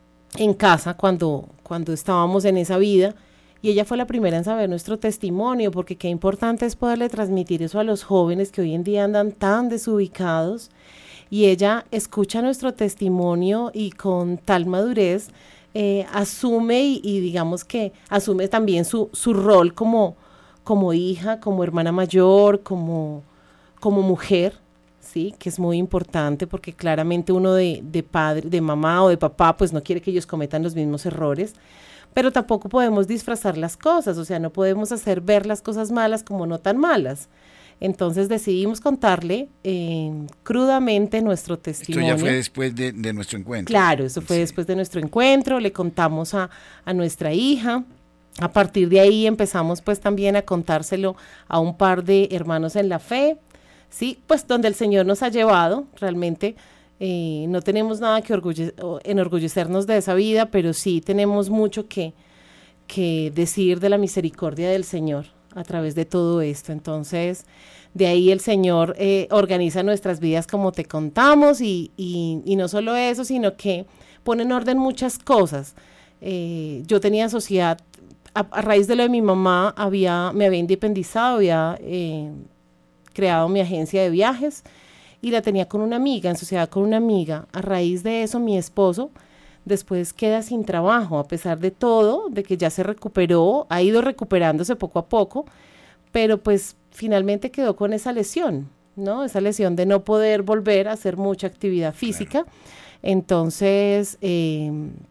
en casa cuando, cuando estábamos en esa vida y ella fue la primera en saber nuestro testimonio, porque qué importante es poderle transmitir eso a los jóvenes que hoy en día andan tan desubicados y ella escucha nuestro testimonio y con tal madurez Eh, asume y, y digamos que asume también su, su rol como, como hija, como hermana mayor, como, como mujer, ¿sí? Que es muy importante porque claramente uno de, de padre, de mamá o de papá, pues no quiere que ellos cometan los mismos errores, pero tampoco podemos disfrazar las cosas, o sea, no podemos hacer ver las cosas malas como no tan malas. Entonces decidimos contarle eh, crudamente nuestro testimonio. Esto ya fue después de, de nuestro encuentro. Claro, eso fue sí. después de nuestro encuentro, le contamos a, a nuestra hija. A partir de ahí empezamos pues también a contárselo a un par de hermanos en la fe, ¿sí? Pues donde el Señor nos ha llevado, realmente eh, no tenemos nada que orgulle- enorgullecernos de esa vida, pero sí tenemos mucho que, que decir de la misericordia del Señor a través de todo esto. Entonces, de ahí el Señor eh, organiza nuestras vidas como te contamos y, y, y no solo eso, sino que pone en orden muchas cosas. Eh, yo tenía sociedad, a, a raíz de lo de mi mamá, había, me había independizado, había eh, creado mi agencia de viajes y la tenía con una amiga, en sociedad con una amiga. A raíz de eso, mi esposo después queda sin trabajo, a pesar de todo, de que ya se recuperó, ha ido recuperándose poco a poco, pero pues finalmente quedó con esa lesión, ¿no? Esa lesión de no poder volver a hacer mucha actividad física. Claro. Entonces, eh,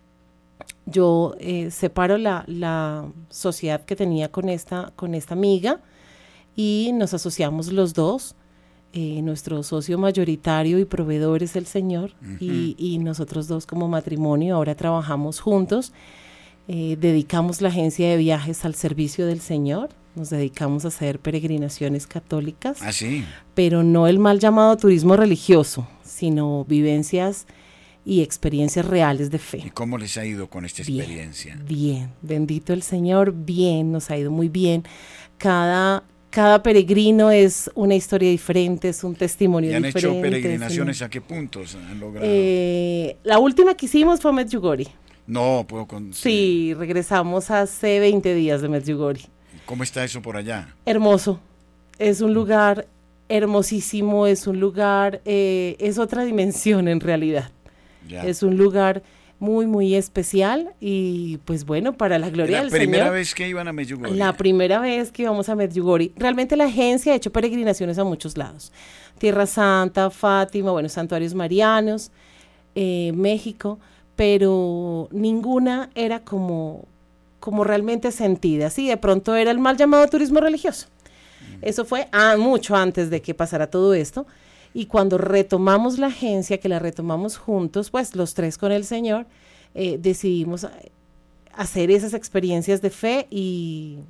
yo eh, separo la, la sociedad que tenía con esta, con esta amiga y nos asociamos los dos. Eh, nuestro socio mayoritario y proveedor es el Señor, uh-huh. y, y nosotros dos como matrimonio ahora trabajamos juntos, eh, dedicamos la agencia de viajes al servicio del Señor, nos dedicamos a hacer peregrinaciones católicas, ¿Ah, sí? Pero no el mal llamado turismo religioso, sino vivencias y experiencias reales de fe. ¿Y cómo les ha ido con esta bien, experiencia? Bien, bendito el Señor, bien, nos ha ido muy bien. Cada Cada peregrino es una historia diferente, es un testimonio diferente. ¿Y han diferente, hecho peregrinaciones? ¿A qué puntos han logrado? Eh, la última que hicimos fue Medjugorje. No, puedo con... Sí, regresamos hace veinte días de Medjugorje. ¿Cómo está eso por allá? Hermoso. Es un lugar hermosísimo, es un lugar, eh, es otra dimensión en realidad. Ya. Es un lugar muy, muy especial y pues bueno, para la gloria del Señor. ¿La primera vez que iban a Medjugorje? La primera vez que íbamos a Medjugorje. Realmente la agencia ha hecho peregrinaciones a muchos lados. Tierra Santa, Fátima, bueno, santuarios marianos, eh, México, pero ninguna era como, como realmente sentida. Sí, de pronto era el mal llamado turismo religioso. Mm. Eso fue ah, mucho antes de que pasara todo esto. Y cuando retomamos la agencia, que la retomamos juntos, pues los tres con el Señor, eh, decidimos hacer esas experiencias de fe y,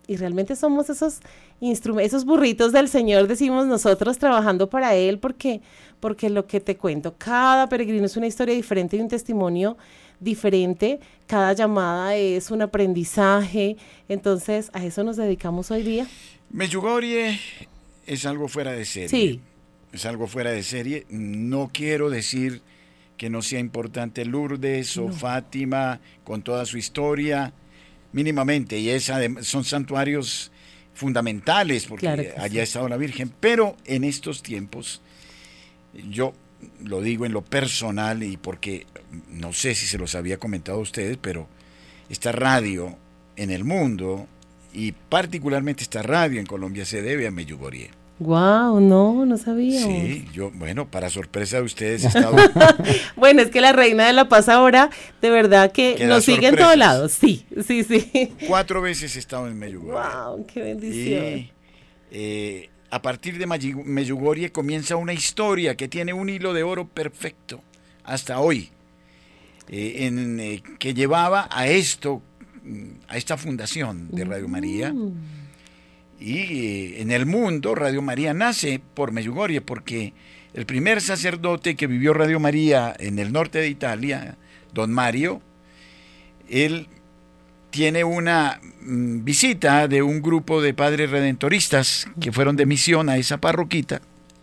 y realmente somos esos instrumentos, esos burritos del Señor, decimos nosotros, trabajando para Él, porque, porque lo que te cuento, cada peregrino es una historia diferente y un testimonio diferente, cada llamada es un aprendizaje, entonces a eso nos dedicamos hoy día. Medjugorje es algo fuera de serie. Sí. Es algo fuera de serie. No quiero decir que no sea importante Lourdes o No. Fátima con toda su historia, mínimamente, y es, son santuarios fundamentales porque Claro que allá sí. ha estado la Virgen, pero en estos tiempos, yo lo digo en lo personal y porque no sé si se los había comentado a ustedes, pero esta radio en el mundo y particularmente esta radio en Colombia se debe a Medjugorje. Wow, no, no sabía. Sí, yo, bueno, para sorpresa de ustedes he estado... Bueno, es que la Reina de la Paz ahora, de verdad que Que da nos sigue en sorpresas. todos lados. Sí, sí, sí. Cuatro veces he estado en Medjugorje. Wow, qué bendición. Y eh, a partir de Medjug- Medjugorje comienza una historia que tiene un hilo de oro perfecto hasta hoy, eh, en, eh, que llevaba a esto, a esta fundación de Radio María. Mm. Y eh, en el mundo Radio María nace por Medjugorje, porque el primer sacerdote que vivió Radio María en el norte de Italia, don Mario, él tiene una mm, visita de un grupo de padres redentoristas que fueron de misión a esa parroquita,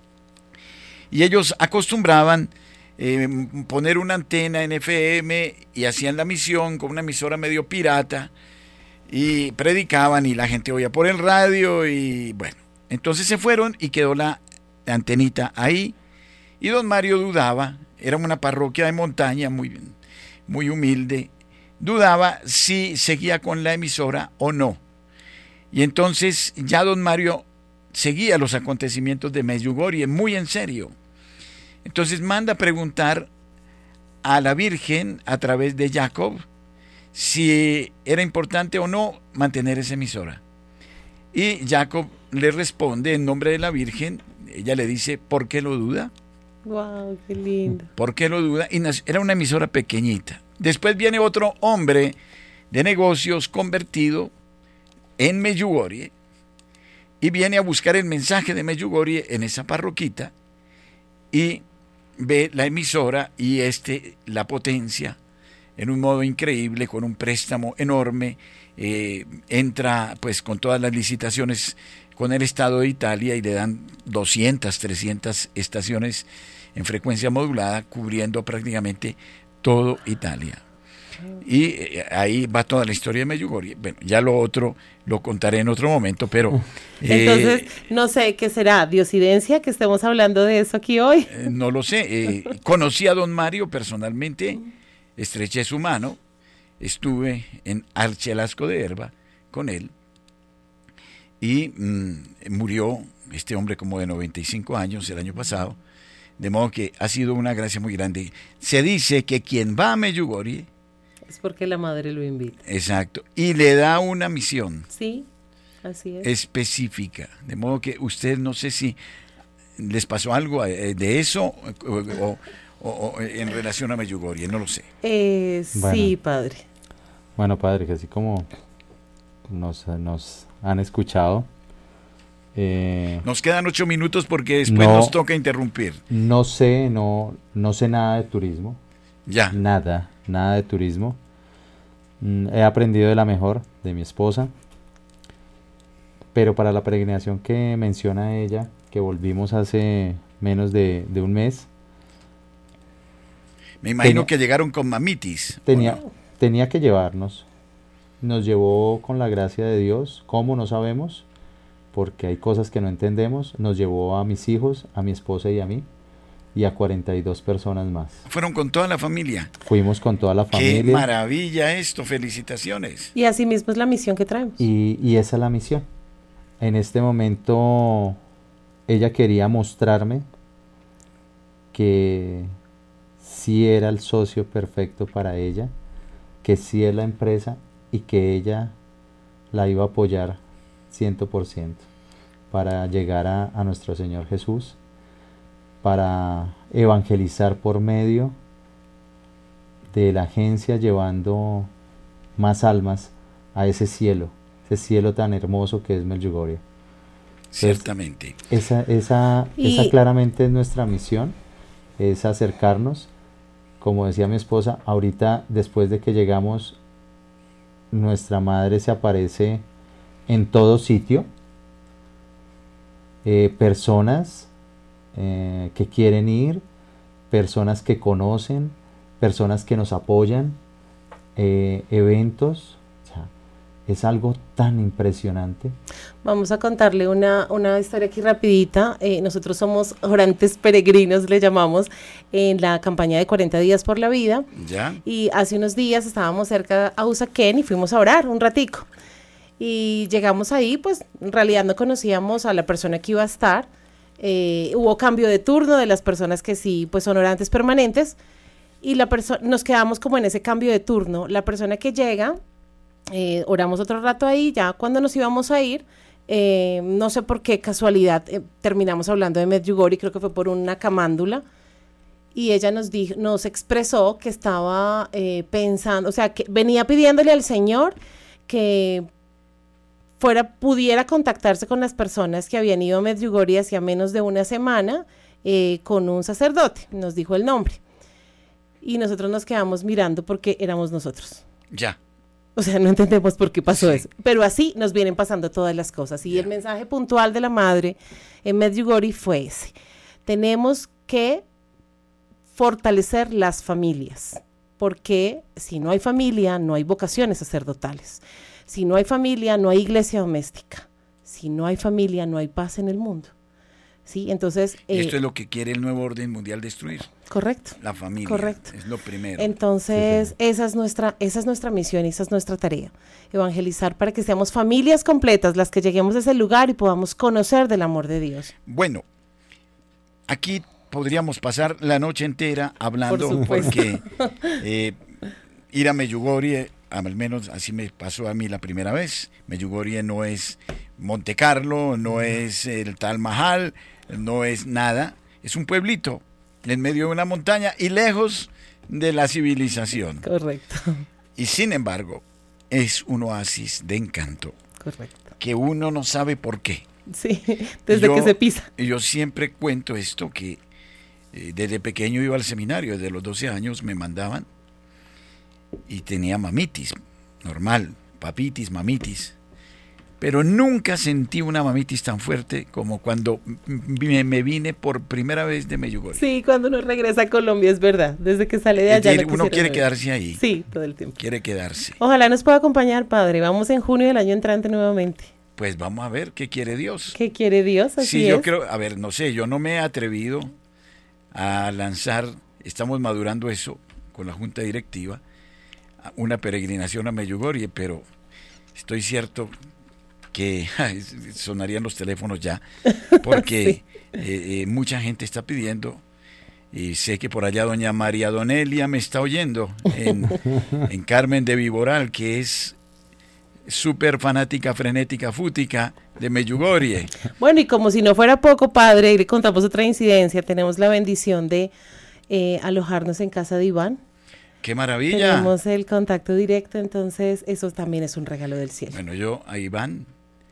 y ellos acostumbraban eh, poner una antena en F M y hacían la misión con una emisora medio pirata, y predicaban y la gente oía por el radio, y bueno, entonces se fueron y quedó la antenita ahí, y don Mario dudaba, era una parroquia de montaña muy, muy humilde, dudaba si seguía con la emisora o no, y entonces ya don Mario seguía los acontecimientos de Medjugorje muy en serio, entonces manda a preguntar a la Virgen a través de Jacob si era importante o no mantener esa emisora. Y Jacob le responde en nombre de la Virgen, ella le dice, ¿por qué lo duda? Wow, qué lindo. ¿Por qué lo duda? Y era una emisora pequeñita. Después viene otro hombre de negocios convertido en Medjugorje y viene a buscar el mensaje de Medjugorje en esa parroquita y ve la emisora y este la potencia en un modo increíble, con un préstamo enorme, eh, entra pues con todas las licitaciones con el Estado de Italia y le dan doscientas, trescientas estaciones en frecuencia modulada, cubriendo prácticamente todo Italia. Y eh, ahí va toda la historia de Medjugorje. Bueno, ya lo otro lo contaré en otro momento, pero... Eh, Entonces, no sé, ¿qué será? ¿Diosidencia que estemos hablando de eso aquí hoy? eh, no lo sé. Eh, conocí a don Mario personalmente, estreché su mano, estuve en Archelasco de Herba con él y mmm, murió este hombre como de noventa y cinco años el año pasado, de modo que ha sido una gracia muy grande. Se dice que quien va a Medjugorje, es porque la madre lo invita. exacto, y le da una misión Sí, así es. específica, de modo que usted no sé si les pasó algo de eso o, o O, o en relación a Medjugorje, no lo sé. Eh, Bueno. Sí, padre. Bueno, padre, que así como nos, nos han escuchado, eh, Nos quedan ocho minutos porque después No. nos toca interrumpir. no sé, no, no sé nada de turismo, Ya. nada, nada de turismo. Mm, He aprendido de la mejor, de mi esposa, pero para la peregrinación que menciona ella, que volvimos hace menos de, de un mes, Me imagino Tenía- que llegaron con mamitis. ¿o tenía, no? tenía que llevarnos. Nos llevó con la gracia de Dios. ¿Cómo? No sabemos, porque hay cosas que no entendemos. Nos llevó a mis hijos, a mi esposa y a mí, y a cuarenta y dos personas más. Fueron con toda la familia. Fuimos con toda la Qué familia maravilla esto, felicitaciones. Y así mismo es la misión que traemos. y, y esa es la misión. En este momento ella quería mostrarme que sí era el socio perfecto para ella, que sí es la empresa y que ella la iba a apoyar ciento por ciento para llegar a, a nuestro Señor Jesús, para evangelizar por medio de la agencia, llevando más almas a ese cielo ese cielo tan hermoso que es Medjugorje. Ciertamente. Esa, esa, Y... esa claramente es nuestra misión, es acercarnos. Como decía mi esposa, ahorita después de que llegamos, nuestra madre se aparece en todo sitio. Eh, personas eh, que quieren ir, personas que conocen, personas que nos apoyan, eh, eventos. O sea, es algo tan impresionante. Vamos a contarle una, una historia aquí rapidita. Eh, nosotros somos orantes peregrinos, le llamamos, en la campaña de cuarenta días por la vida. ¿Ya? Y hace unos días estábamos cerca a Usaquén y fuimos a orar un ratico. Y llegamos ahí, pues en realidad no conocíamos a la persona que iba a estar. Eh, hubo cambio de turno de las personas que sí, pues son orantes permanentes. Y la perso- nos quedamos como en ese cambio de turno. La persona que llega, eh, oramos otro rato ahí, ya cuando nos íbamos a ir, eh, no sé por qué casualidad, eh, terminamos hablando de Medjugorje, creo que fue por una camándula. Y ella nos dijo, nos expresó que estaba eh, pensando, o sea, que venía pidiéndole al Señor que fuera, pudiera contactarse con las personas que habían ido a Medjugorje hacía menos de una semana eh, con un sacerdote, nos dijo el nombre. Y nosotros nos quedamos mirando porque éramos nosotros. Ya. O sea, no entendemos por qué pasó Sí. eso. Pero así nos vienen pasando todas las cosas. Y Ya. el mensaje puntual de la madre en Medjugorje fue ese. Tenemos que fortalecer las familias, porque si no hay familia, no hay vocaciones sacerdotales. Si no hay familia, no hay iglesia doméstica. Si no hay familia, no hay paz en el mundo. ¿Sí? Entonces... Y eh, esto es lo que quiere el nuevo orden mundial destruir. correcto. La familia. Correcto. Es lo primero. Entonces, Sí, esa es nuestra, esa es nuestra misión y esa es nuestra tarea. Evangelizar para que seamos familias completas las que lleguemos a ese lugar y podamos conocer del amor de Dios. Bueno, aquí podríamos pasar la noche entera hablando, Por supuesto. porque eh, ir a Medjugorje, al menos así me pasó a mí la primera vez. Medjugorje no es Monte Carlo, no es el Taj Mahal, no es nada. Es un pueblito en medio de una montaña y lejos de la civilización. Correcto, Y sin embargo, es un oasis de encanto correcto. que uno no sabe por qué. Sí, desde Yo- que se pisa. Y yo siempre cuento esto, que eh, desde pequeño iba al seminario, desde los doce años me mandaban y tenía mamitis, normal, papitis, mamitis. Pero nunca sentí una mamitis tan fuerte como cuando me, me vine por primera vez de Medjugorje. Sí, cuando uno regresa a Colombia, es verdad. Desde que sale de Es allá. decir, no uno quisiera quiere volver. quedarse ahí, Sí, todo el tiempo. quiere quedarse. Ojalá nos pueda acompañar, Padre. Vamos en junio del año entrante nuevamente. Pues vamos a ver qué quiere Dios. ¿Qué quiere Dios? Así Sí, yo es. creo, a ver, no sé, yo no me he atrevido a lanzar, estamos madurando eso con la junta directiva, a una peregrinación a Medjugorje, pero estoy cierto que ay, sonarían los teléfonos ya, porque Sí. eh, eh, mucha gente está pidiendo, y sé que por allá doña María Donelia me está oyendo, en, en Carmen de Viboral, que es súper fanática, frenética, fútica de Medjugorje. Bueno, y como si no fuera poco, Padre, y le contamos otra incidencia. Tenemos la bendición de eh, alojarnos en casa de Iván. ¡Qué maravilla! Tenemos el contacto directo, entonces eso también es un regalo del cielo. Bueno, yo a Iván,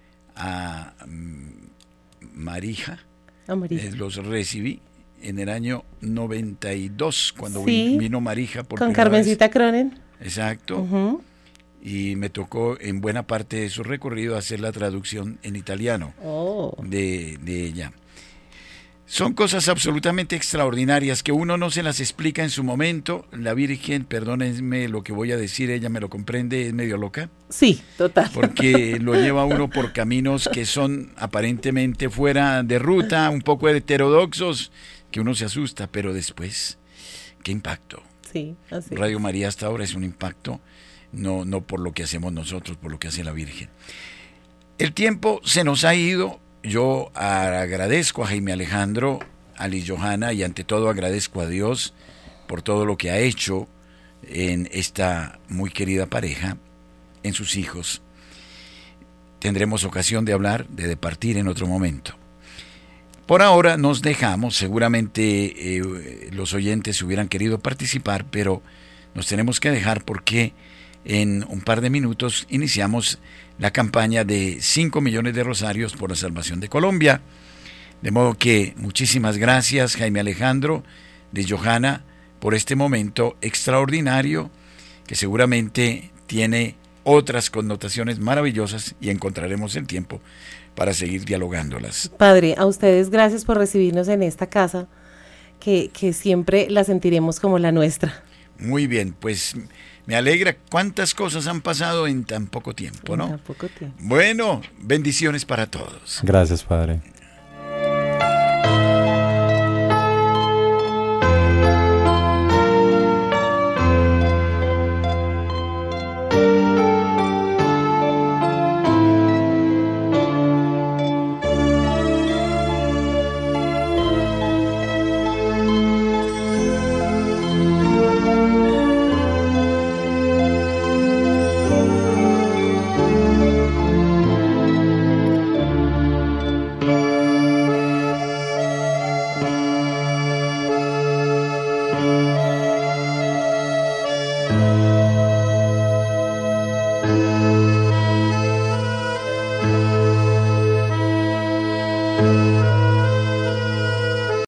a mm, Marija, Amarillo. eh, los recibí en el año noventa y dos, cuando Sí, vi- vino Marija por Con primera Carmencita Cronen. vez. Exacto. Ujú. Y me tocó en buena parte de su recorrido hacer la traducción en italiano Oh. de, de ella. Son cosas absolutamente extraordinarias que uno no se las explica en su momento. La Virgen, perdónenme lo que voy a decir, ella me lo comprende, es medio loca, Sí, total. porque lo lleva a uno por caminos que son aparentemente fuera de ruta, un poco heterodoxos, que uno se asusta, pero después, qué impacto. Sí, así. Radio María hasta ahora es un impacto, no, no por lo que hacemos nosotros, por lo que hace la Virgen. El tiempo se nos ha ido. Yo agradezco a Jaime Alejandro, a Liz Johanna y ante todo agradezco a Dios por todo lo que ha hecho en esta muy querida pareja, en sus hijos. Tendremos ocasión de hablar, de departir en otro momento. Por ahora nos dejamos, seguramente eh, los oyentes hubieran querido participar, pero nos tenemos que dejar porque en un par de minutos iniciamos la campaña de cinco millones de rosarios por la salvación de Colombia. De modo que muchísimas gracias, Jaime Alejandro, de Johanna, por este momento extraordinario que seguramente tiene otras connotaciones maravillosas y encontraremos el tiempo para seguir dialogándolas. Padre, a ustedes gracias por recibirnos en esta casa, que, que siempre la sentiremos como la nuestra. Muy bien, pues me alegra cuántas cosas han pasado en tan poco tiempo, ¿no? En tan poco tiempo. Bueno, bendiciones para todos. Gracias, Padre.